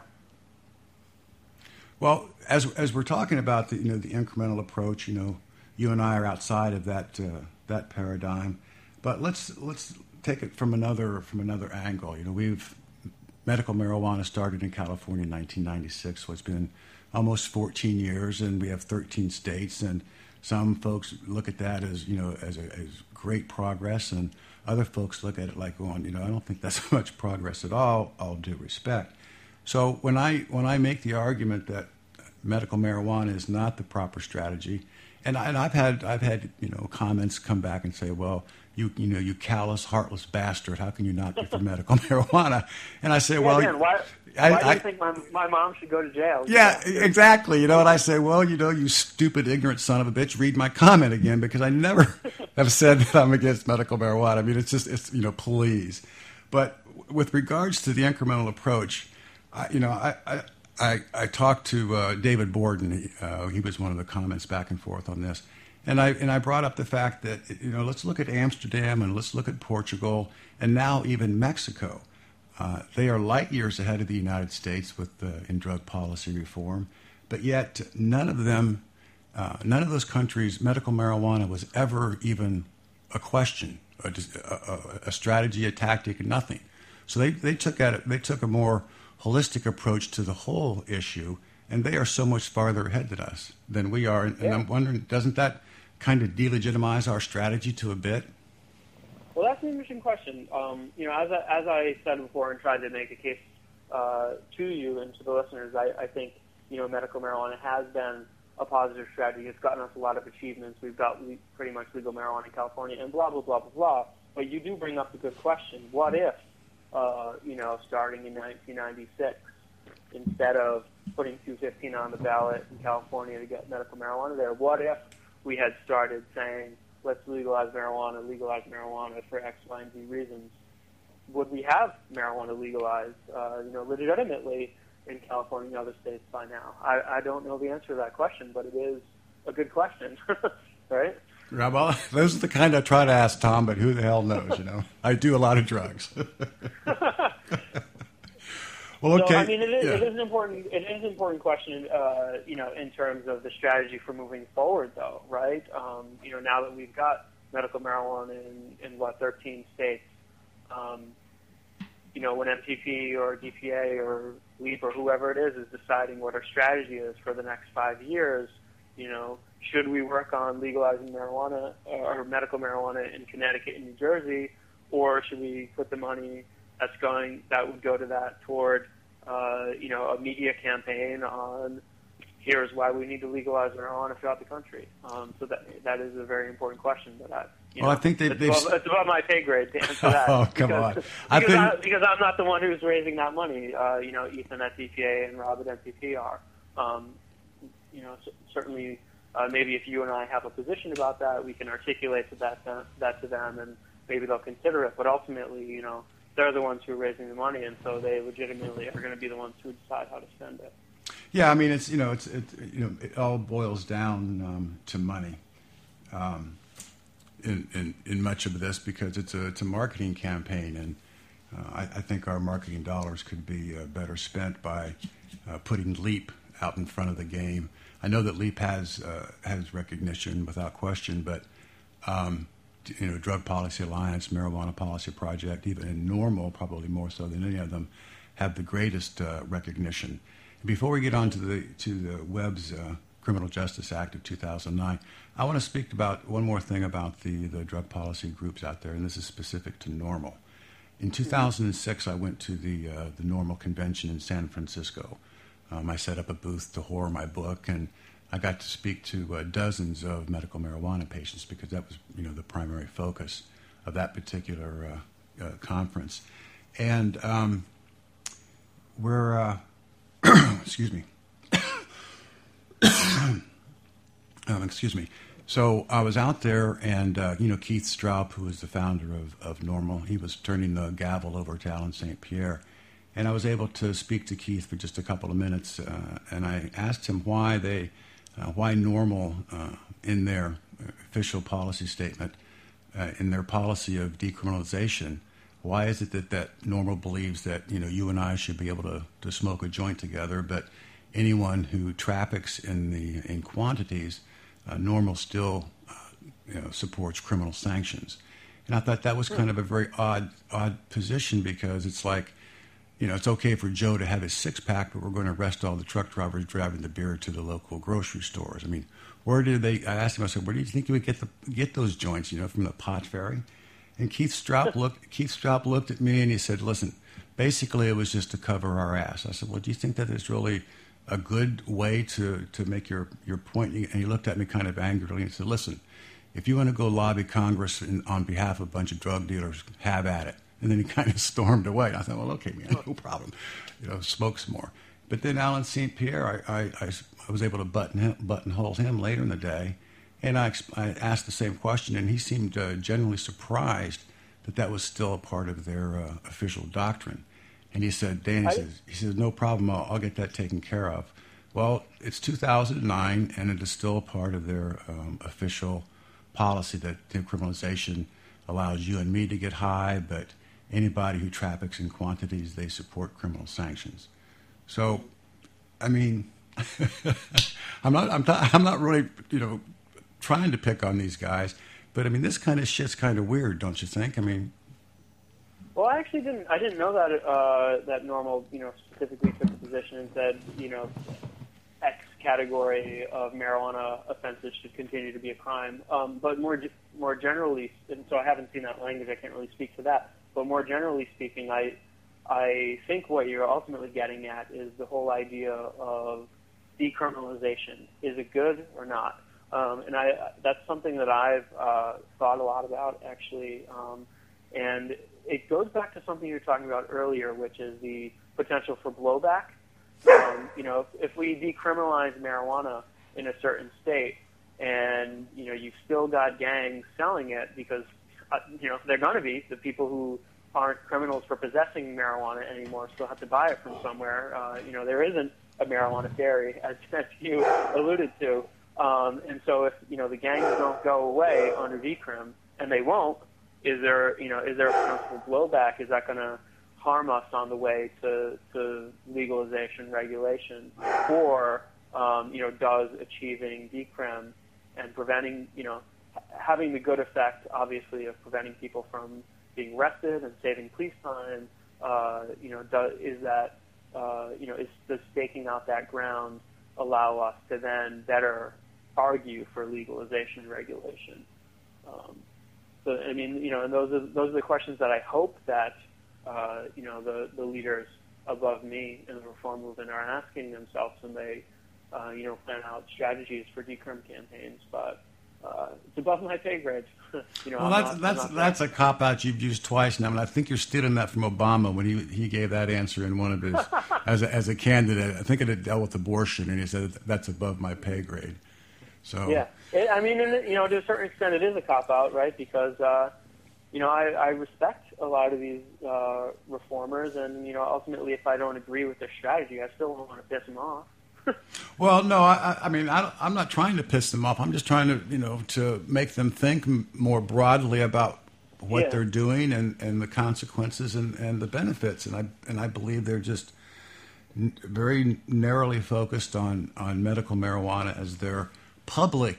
Well, as we're talking about the incremental approach, you and I are outside of that paradigm, but let's take it from another angle. Medical marijuana started in California in 1996, so it's been almost 14 years, and we have 13 states, and some folks look at that as great progress, and other folks look at it like going, I don't think that's much progress at all due respect. So when I make the argument that medical marijuana is not the proper strategy, and I've had comments come back and say, well, you callous, heartless bastard, how can you not be for medical marijuana? And I say, why do you think my mom should go to jail? Yeah, exactly. And I say, well, you stupid, ignorant son of a bitch, read my comment again, because I never have said that I'm against medical marijuana. I mean, it's please. But with regards to the incremental approach, I talked to David Borden. He was one of the comments back and forth on this. And I brought up the fact that, let's look at Amsterdam and let's look at Portugal and now even Mexico. They are light years ahead of the United States in drug policy reform, but yet none of those countries, medical marijuana was ever even a question, a strategy, a tactic, nothing. So they took a more holistic approach to the whole issue, and they are so much farther ahead than we are. And I'm wondering, doesn't that kind of delegitimize our strategy to a bit? Well, that's an interesting question. As I said before and tried to make a case to you and to the listeners, I think, medical marijuana has been a positive strategy. It's gotten us a lot of achievements. We've got pretty much legal marijuana in California and blah, blah, blah, blah, blah. But you do bring up a good question. What if, starting in 1996, instead of putting 215 on the ballot in California to get medical marijuana there, what if we had started saying, let's legalize marijuana for X, Y, and Z reasons? Would we have marijuana legalized, legitimately in California and other states by now? I don't know the answer to that question, but it is a good question, right? Yeah, well, those are the kind I try to ask Tom, but who the hell knows, I do a lot of drugs. Well, okay. So, I mean, it is an important question, in terms of the strategy for moving forward, though, right? Now that we've got medical marijuana in 13 states, when MTP or DPA or LEAP or whoever it is deciding what our strategy is for the next 5 years, should we work on legalizing marijuana or medical marijuana in Connecticut and New Jersey, or should we put the money that would go to that toward, a media campaign on here's why we need to legalize marijuana throughout the country. So that is a very important question. But I think it's above my pay grade to answer that. Oh, come on! Because I'm not the one who's raising that money. Ethan at DPA and Rob at MPP are. Certainly, maybe if you and I have a position about that, we can articulate that to them, and maybe they'll consider it. But ultimately, they're the ones who are raising the money, and so they legitimately are going to be the ones who decide how to spend it. Yeah, I mean, it all boils down to money in much of this, because it's a marketing campaign, and I think our marketing dollars could be better spent by putting LEAP out in front of the game. I know that LEAP has recognition without question, but Drug Policy Alliance, Marijuana Policy Project, even in NORML, probably more so than any of them, have the greatest recognition. Before we get on to the Webb's Criminal Justice Act of 2009, I want to speak about one more thing about the drug policy groups out there, and this is specific to NORML. In 2006, I went to the NORML convention in San Francisco. I set up a booth to whore my book, and I got to speak to dozens of medical marijuana patients, because that was, the primary focus of that particular conference. And we're, excuse me. Excuse me. So I was out there, and Keith Straub, who was the founder of NORML, he was turning the gavel over to Alan St. Pierre. And I was able to speak to Keith for just a couple of minutes, and I asked him why NORML, in their official policy statement, in their policy of decriminalization, why is it that NORML believes that you and I should be able to smoke a joint together, but anyone who traffics in quantities, NORML still supports criminal sanctions? And I thought that was kind of a very odd position, because it's like, it's okay for Joe to have his six-pack, but we're going to arrest all the truck drivers driving the beer to the local grocery stores. I mean, I asked him, I said, where do you think you would get those joints, from the pot ferry? And Keith Straub looked at me and he said, listen, basically it was just to cover our ass. I said, well, do you think that is really a good way to make your point? And he looked at me kind of angrily and said, listen, if you want to go lobby Congress on behalf of a bunch of drug dealers, have at it. And then he kind of stormed away. I thought, well, okay, man, no problem. Smoke some more. But then Alan St. Pierre, I was able to buttonhole him later in the day, and I asked the same question, and he seemed genuinely surprised that was still a part of their official doctrine. And he said, Dan, he says, no problem, I'll get that taken care of. Well, it's 2009, and it is still a part of their official policy that decriminalization allows you and me to get high, but anybody who traffics in quantities, they support criminal sanctions. So, I mean, I'm not really, trying to pick on these guys, but I mean, this kind of shit's kind of weird, don't you think? I mean, well, I actually didn't know that that Normal, specifically took a position and said, X category of marijuana offenses should continue to be a crime. But more generally, and so I haven't seen that language, I can't really speak to that. But more generally speaking, I think what you're ultimately getting at is the whole idea of decriminalization. Is it good or not? And that's something that I've thought a lot about, actually. And it goes back to something you were talking about earlier, which is the potential for blowback. If we decriminalize marijuana in a certain state, and you've still got gangs selling it because they're going to be the people who aren't criminals for possessing marijuana anymore still have to buy it from somewhere. There isn't a marijuana fairy, as you alluded to, and so if the gangs don't go away under decrim, and they won't, is there a potential blowback? Is that going to harm us on the way to legalization regulation, or does achieving decrim and preventing, having the good effect, obviously, of preventing people from being arrested and saving police time, does staking out that ground allow us to then better argue for legalization regulation? So I mean, and those are the questions that I hope that the leaders above me in the reform movement are asking themselves when they plan out strategies for decrim campaigns. But it's above my pay grade. Well, that's a cop out you've used twice now, and I think you're stealing that from Obama when he gave that answer in one of his as a candidate. I think it had dealt with abortion, and he said that's above my pay grade. So yeah, to a certain extent, it is a cop out, right? Because I respect a lot of these reformers, and ultimately, if I don't agree with their strategy, I still don't want to piss them off. Well, no, I'm not trying to piss them off. I'm just trying to, to make them think more broadly about what they're doing and the consequences and the benefits. And I believe they're just very narrowly focused on medical marijuana as their public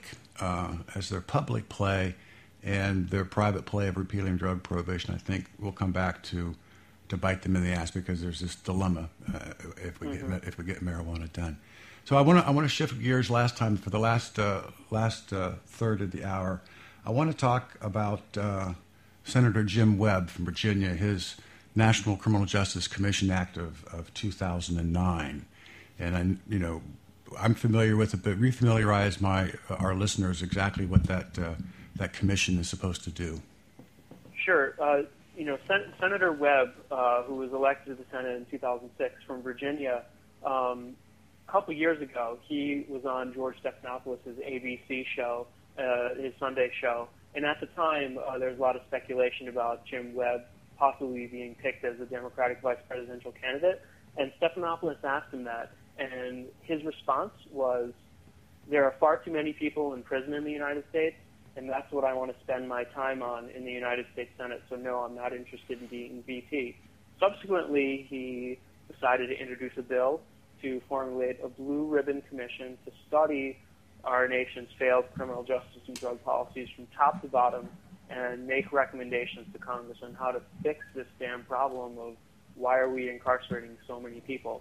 play, and their private play of repealing drug prohibition. I think will come back to bite them in the ass, because there's this dilemma if we get marijuana done. So I want to shift gears. For the last third of the hour, I want to talk about Senator Jim Webb from Virginia, his National Criminal Justice Commission Act of 2009, and I'm familiar with it, but refamiliarize our listeners exactly what that commission is supposed to do. Sure. Senator Webb, who was elected to the Senate in 2006 from Virginia, a couple years ago, he was on George Stephanopoulos' ABC show, his Sunday show, and at the time, there was a lot of speculation about Jim Webb possibly being picked as a Democratic vice presidential candidate, and Stephanopoulos asked him that, and his response was, there are far too many people in prison in the United States, and that's what I want to spend my time on in the United States Senate, so no, I'm not interested in being VP. Subsequently, he decided to introduce a bill to formulate a blue ribbon commission to study our nation's failed criminal justice and drug policies from top to bottom and make recommendations to Congress on how to fix this damn problem of why are we incarcerating so many people.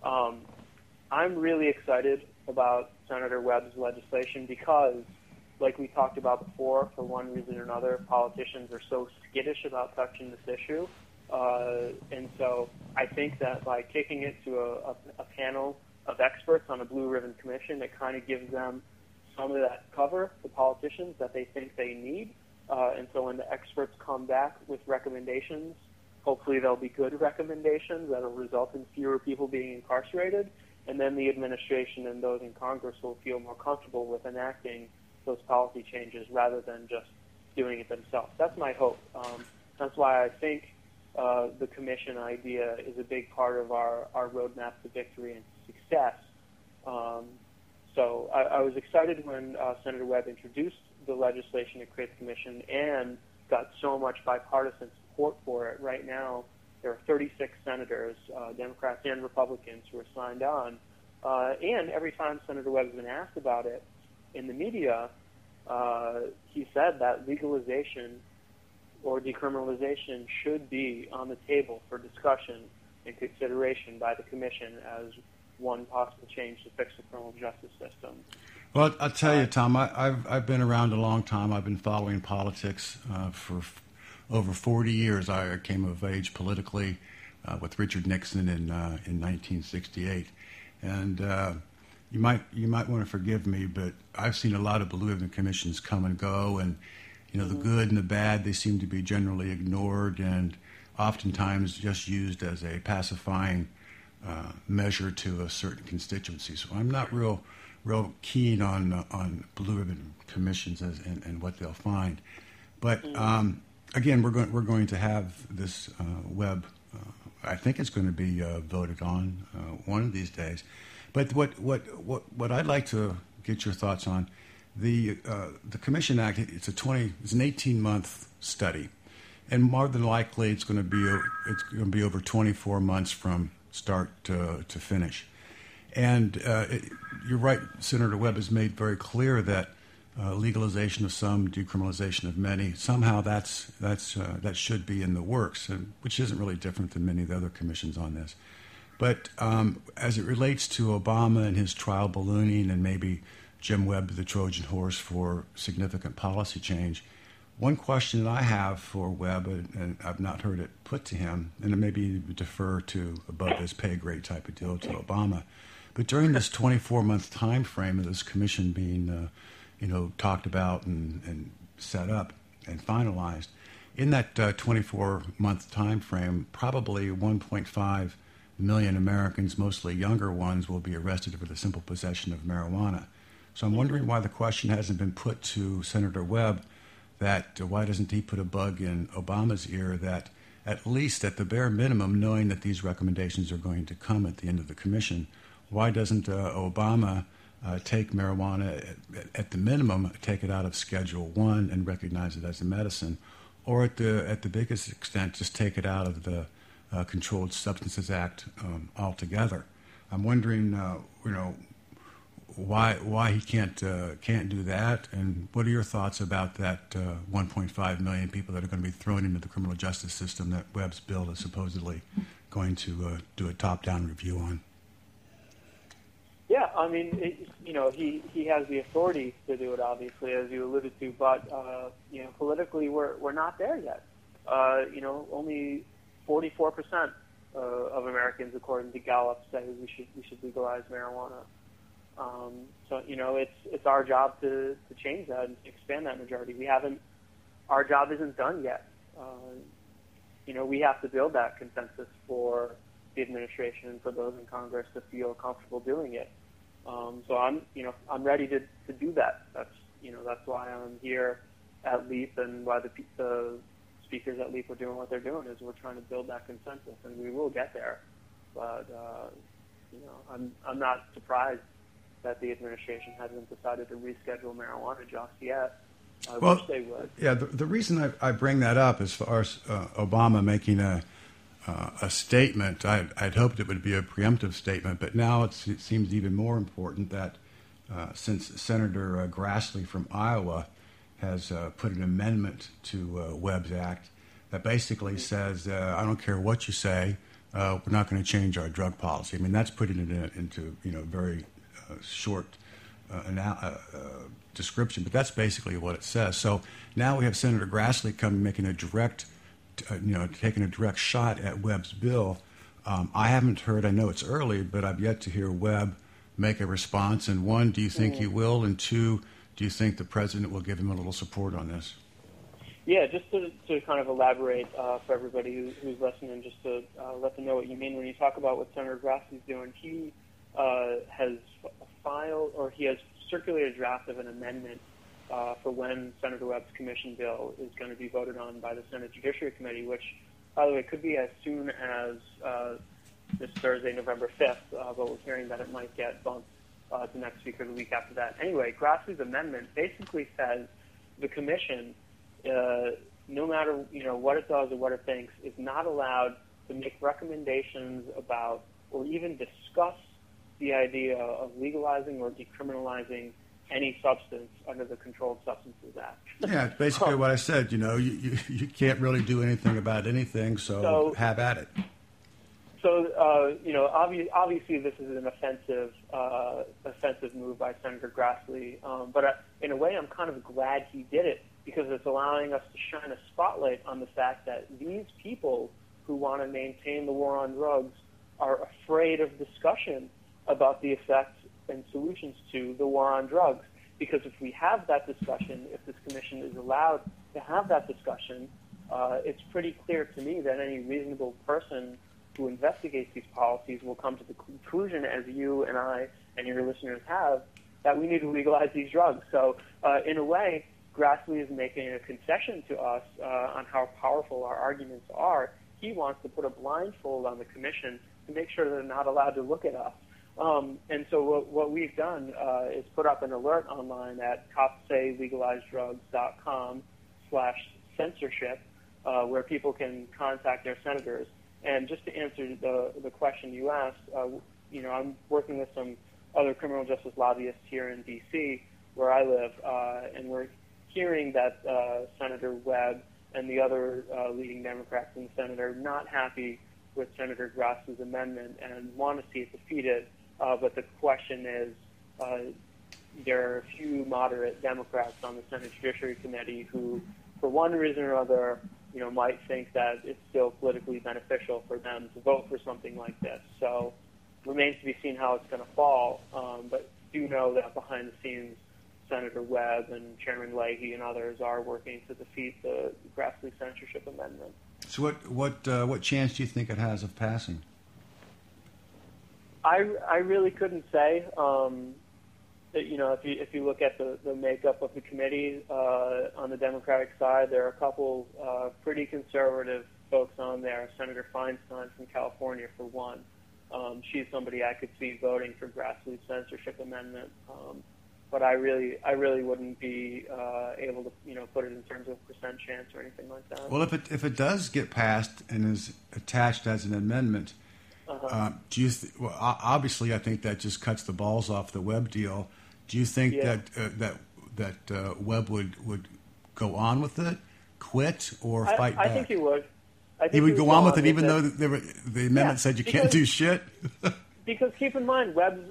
I'm really excited about Senator Webb's legislation because, like we talked about before, for one reason or another, politicians are so skittish about touching this issue. And so I think that by kicking it to a panel of experts on a blue ribbon commission, it kind of gives them some of that cover, the politicians, that they think they need. And so when the experts come back with recommendations, hopefully they'll be good recommendations that will result in fewer people being incarcerated. And then the administration and those in Congress will feel more comfortable with enacting those policy changes rather than just doing it themselves. That's my hope. That's why I think the commission idea is a big part of our roadmap to victory and success. So I was excited when Senator Webb introduced the legislation to create the commission and got so much bipartisan support for it. Right now, there are 36 senators, Democrats and Republicans, who are signed on. And every time Senator Webb has been asked about it in the media, he said that legalization or decriminalization should be on the table for discussion and consideration by the commission as one possible change to fix the criminal justice system. Well, I'll tell you, Tom, I've been around a long time. I've been following politics for over 40 years. I came of age politically with Richard Nixon in 1968. And you might want to forgive me, but I've seen a lot of Blue Ribbon commissions come and go, and the good and the bad, they seem to be generally ignored and oftentimes just used as a pacifying measure to a certain constituency. So I'm not real keen on Blue Ribbon commissions and what they'll find. But again, we're going to have this Webb. I think it's going to be voted on one of these days. But what I'd like to get your thoughts on, the Commission Act. It's an 18-month study, and more than likely it's going to be over 24 months from start to finish. And you're right, Senator Webb has made very clear that legalization of some, decriminalization of many, somehow that should be in the works, which isn't really different than many of the other commissions on this. But as it relates to Obama and his trial ballooning and maybe Jim Webb, the Trojan horse for significant policy change, one question that I have for Webb, and I've not heard it put to him, and it maybe defer to above his pay grade type of deal to Obama, but during this 24-month time frame of this commission being talked about and set up and finalized, in that 24-month time frame, probably 1.5 million Americans, mostly younger ones, will be arrested for the simple possession of marijuana. So I'm wondering why the question hasn't been put to Senator Webb, that why doesn't he put a bug in Obama's ear that at least at the bare minimum, knowing that these recommendations are going to come at the end of the commission, why doesn't Obama take marijuana at the minimum, take it out of Schedule 1 and recognize it as a medicine, or at the biggest extent, just take it out of the Controlled Substances Act altogether? I'm wondering, why he can't do that, and what are your thoughts about that 1.5 million people that are going to be thrown into the criminal justice system that Webb's bill is supposedly going to do a top-down review on? Yeah, I mean, he has the authority to do it, obviously, as you alluded to, but politically we're not there yet. Only 44% of Americans, according to Gallup, say we should legalize marijuana. So it's our job to change that and expand that majority. Our job isn't done yet. We have to build that consensus for the administration and for those in Congress to feel comfortable doing it. So I'm ready to do that. That's why I'm here at LEAP and why the speakers at LEAP are doing what they're doing, is we're trying to build that consensus, and we will get there. But I'm not surprised that the administration hasn't decided to reschedule marijuana just yet. I wish they would. Yeah, the reason I bring that up, as far as Obama making a statement, I'd hoped it would be a preemptive statement, but now it seems even more important that since Senator Grassley from Iowa has put an amendment to Webb's Act that basically says, I don't care what you say, we're not going to change our drug policy. I mean, that's putting it into very short description, but that's basically what it says. So now we have Senator Grassley making a direct, taking a direct shot at Webb's bill. I haven't heard, I know it's early, but I've yet to hear Webb make a response. And one, do you think he will? And two, do you think the president will give him a little support on this? Yeah, just to kind of elaborate for everybody who's listening, just to let them know what you mean when you talk about what Senator Grassley's doing. He has filed, or he has circulated a draft of an amendment for when Senator Webb's commission bill is going to be voted on by the Senate Judiciary Committee, which, by the way, could be as soon as this Thursday, November 5th, but we're hearing that it might get bumped the next week or the week after that. Anyway, Grassley's amendment basically says the commission, no matter what it does or what it thinks, is not allowed to make recommendations about or even discuss the idea of legalizing or decriminalizing any substance under the Controlled Substances Act. Yeah, it's basically what I said. You can't really do anything about anything, so have at it. So, obviously this is an offensive move by Senator Grassley. But in a way, I'm kind of glad he did it, because it's allowing us to shine a spotlight on the fact that these people who want to maintain the war on drugs are afraid of discussion about the effects and solutions to the war on drugs. Because if we have that discussion, if this commission is allowed to have that discussion, it's pretty clear to me that any reasonable person who investigates these policies will come to the conclusion, as you and I and your listeners have, that we need to legalize these drugs. So in a way, Grassley is making a concession to us on how powerful our arguments are. He wants to put a blindfold on the commission to make sure they're not allowed to look at us. And so what we've done is put up an alert online at copssaylegalizedrugs.com/censorship, where people can contact their senators. And just to answer the question you asked, I'm working with some other criminal justice lobbyists here in D.C., where I live, and we're hearing that Senator Webb and the other leading Democrats in the Senate are not happy with Senator Grassley's amendment and want to see it defeated. But the question is, there are a few moderate Democrats on the Senate Judiciary Committee who, for one reason or other, might think that it's still politically beneficial for them to vote for something like this. So remains to be seen how it's going to fall. But do know that behind the scenes, Senator Webb and Chairman Leahy and others are working to defeat the Grassley censorship amendment. So what chance do you think it has of passing? I really couldn't say. If you look at the makeup of the committee on the Democratic side, there are a couple pretty conservative folks on there. Senator Feinstein from California, for one. She's somebody I could see voting for Grassley's censorship amendment. But I really wouldn't be able to put it in terms of percent chance or anything like that. Well, if it does get passed and is attached as an amendment, do you? Well, obviously, I think that just cuts the balls off the Webb deal. Do you think that Webb would go on with it, quit, or fight back? I think he would. He would go on with it, even though the amendment said you can't do shit. Because keep in mind, Webb's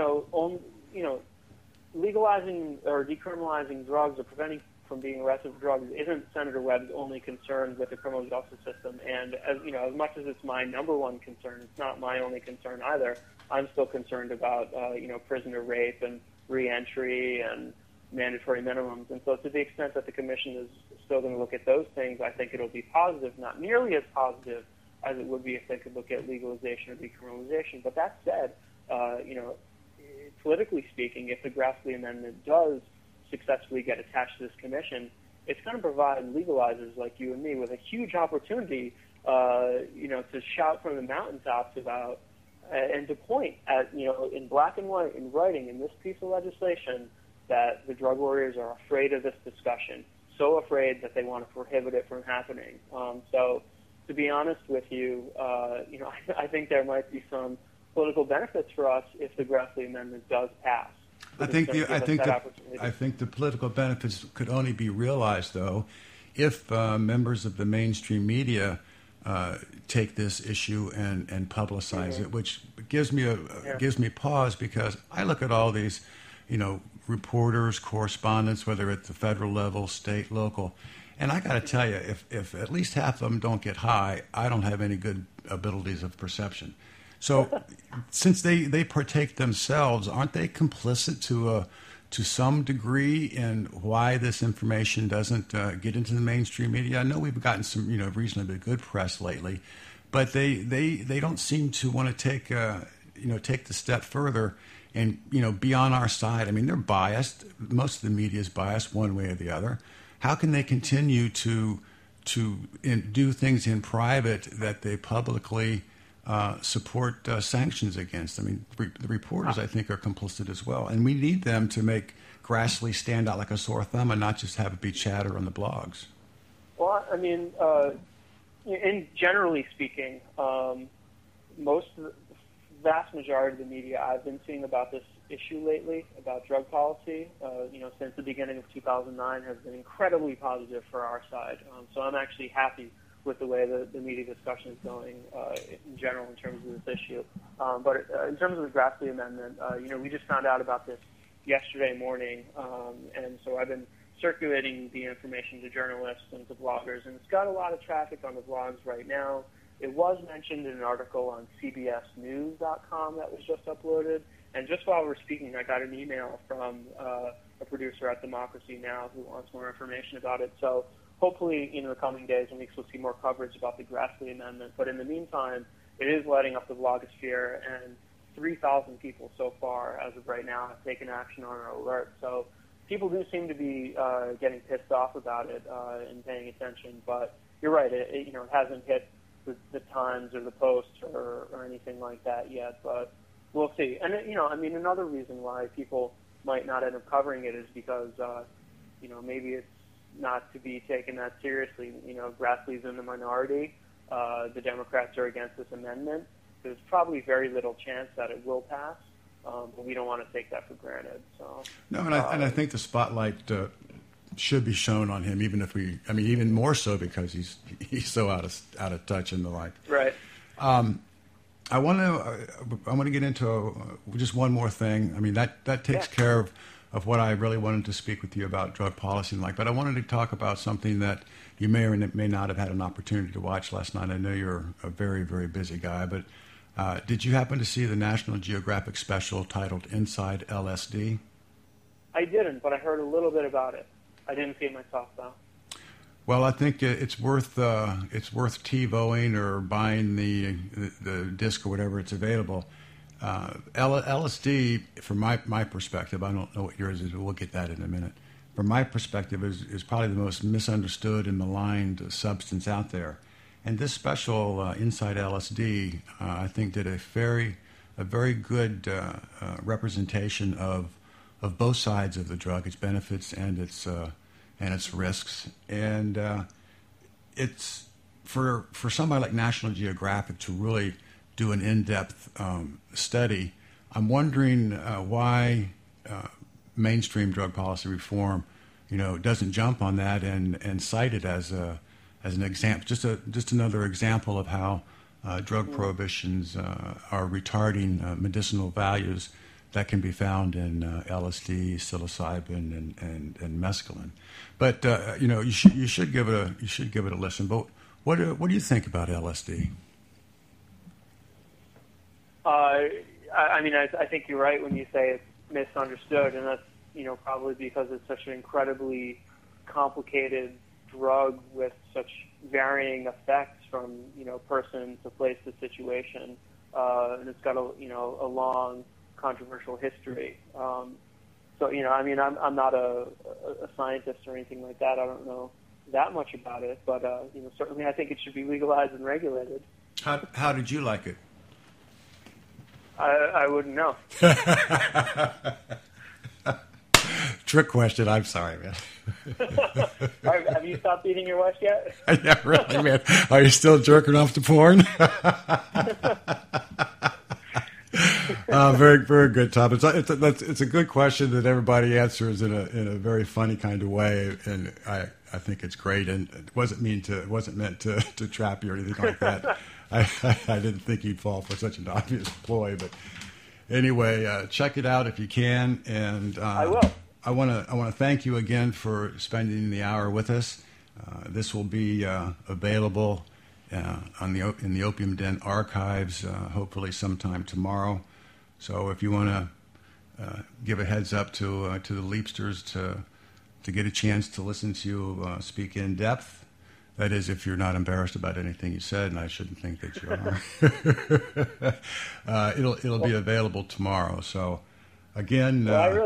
legalizing or decriminalizing drugs or preventing from being arrested for drugs isn't Senator Webb's only concern with the criminal justice system. And as much as it's my number one concern, it's not my only concern either. I'm still concerned about prisoner rape and reentry and mandatory minimums. And so to the extent that the commission is still going to look at those things, I think it'll be positive, not nearly as positive as it would be if they could look at legalization or decriminalization. But that said, politically speaking, if the Grassley Amendment does successfully get attached to this commission, it's going to provide legalizers like you and me with a huge opportunity, to shout from the mountaintops about and to point at, in black and white, in writing, in this piece of legislation, that the drug warriors are afraid of this discussion, so afraid that they want to prohibit it from happening. So, to be honest with you, I think there might be some political benefits for us if the Grassley Amendment does pass. I think the political benefits could only be realized, though, if members of the mainstream media take this issue and publicize it, which gives me pause, because I look at all these, reporters, correspondents, whether at the federal level, state, local, and I got to tell you, if at least half of them don't get high, I don't have any good abilities of perception. So, since they partake themselves, aren't they complicit to some degree in why this information doesn't get into the mainstream media? I know we've gotten some reasonably good press lately, but they don't seem to want to take the step further and be on our side. I mean, they're biased. Most of the media is biased one way or the other. How can they continue to do things in private that they publicly support sanctions against. I mean, the reporters, I think, are complicit as well. And we need them to make Grassley stand out like a sore thumb and not just have it be chatter on the blogs. Well, I mean, in generally speaking, the vast majority of the media I've been seeing about this issue lately, about drug policy, since the beginning of 2009, has been incredibly positive for our side. So I'm actually happy with the way the media discussion is going in general in terms of this issue. But in terms of the Grassley Amendment, we just found out about this yesterday morning, and so I've been circulating the information to journalists and to bloggers, and it's got a lot of traffic on the blogs right now. It was mentioned in an article on CBSNews.com that was just uploaded, and just while we're speaking, I got an email from a producer at Democracy Now! Who wants more information about it. So hopefully in the coming days and weeks we'll see more coverage about the Grassley Amendment. But in the meantime, it is lighting up the blogosphere, and 3,000 people so far, as of right now, have taken action on our alert. So people do seem to be getting pissed off about it and paying attention. But you're right, it hasn't hit the Times or the Post or anything like that yet. But we'll see. And another reason why people might not end up covering it is because maybe it's not to be taken that seriously. Grassley's in the minority. The Democrats are against this amendment. There's probably very little chance that it will pass, but we don't want to take that for granted. So no, and I think the spotlight should be shown on him, even more so because he's so out of touch and the like. Right. I want to get into just one more thing. I mean that takes care of what I really wanted to speak with you about drug policy and like. But I wanted to talk about something that you may or may not have had an opportunity to watch last night. I know you're a very, very busy guy, but did you happen to see the National Geographic special titled Inside LSD? I didn't, but I heard a little bit about it. I didn't see it myself, though. Well, I think it's worth TiVoing or buying the disc or whatever it's available. LSD, from my perspective, I don't know what yours is, but we'll get that in a minute. From my perspective, is probably the most misunderstood and maligned substance out there. And this special, Inside LSD, I think did a very good representation of both sides of the drug, its benefits and its risks. And it's for somebody like National Geographic to really do an in-depth study. I'm wondering why mainstream drug policy reform, doesn't jump on that and cite it as an example, just another example of how drug prohibitions are retarding medicinal values that can be found in LSD, psilocybin, and mescaline. But you should give it a listen. But what do you think about LSD? I think you're right when you say it's misunderstood, and that's probably because it's such an incredibly complicated drug with such varying effects from person to place to situation, and it's got a long controversial history. I'm not a scientist or anything like that. I don't know that much about it, but certainly I think it should be legalized and regulated. How did you like it? I wouldn't know. Trick question. I'm sorry, man. Have you stopped beating your wife yet? Yeah, really, man. Are you still jerking off to porn? Very, very good, Tom. It's a good question that everybody answers in a very funny kind of way, and I think it's great. And it wasn't meant to trap you or anything like that. I didn't think you'd fall for such an obvious ploy, but anyway, check it out if you can. And I will. I want to thank you again for spending the hour with us. This will be available in the Opium Den archives, hopefully sometime tomorrow. So if you want to give a heads up to the Leapsters to get a chance to listen to you speak in depth. That is, if you're not embarrassed about anything you said, and I shouldn't think that you are. It'll be available tomorrow. So, again,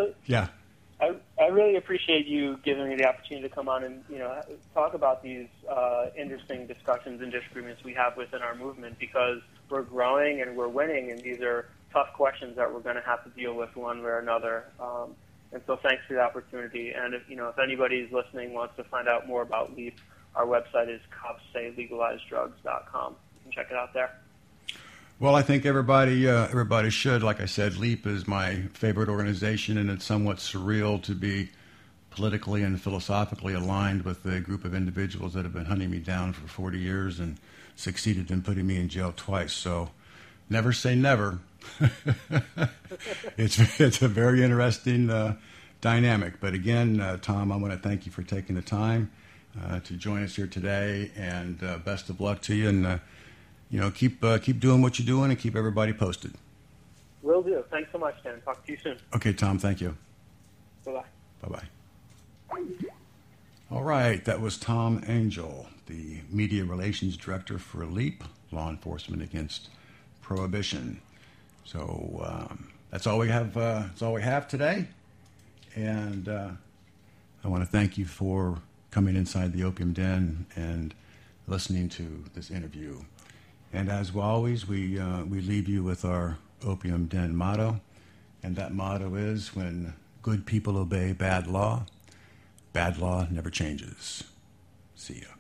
I really appreciate you giving me the opportunity to come on and talk about these interesting discussions and disagreements we have within our movement, because we're growing and we're winning, and these are tough questions that we're going to have to deal with one way or another. And so thanks for the opportunity. And if anybody's listening wants to find out more about LEAP, our website is copssaylegalizedrugs.com. You can check it out there. Well, I think everybody should. Like I said, LEAP is my favorite organization, and it's somewhat surreal to be politically and philosophically aligned with a group of individuals that have been hunting me down for 40 years and succeeded in putting me in jail twice. So never say never. It's a very interesting dynamic. But again, Tom, I want to thank you for taking the time to join us here today, and best of luck to you. And keep doing what you're doing, and keep everybody posted. Will do. Thanks so much, Dan. Talk to you soon. Okay, Tom. Thank you. Bye-bye. Bye-bye. All right. That was Tom Angel, the Media Relations Director for LEAP, Law Enforcement Against Prohibition. So that's all we have. That's all we have today. And I want to thank you for coming inside the Opium Den and listening to this interview. And as always, we leave you with our Opium Den motto, and that motto is: when good people obey bad law never changes. See ya.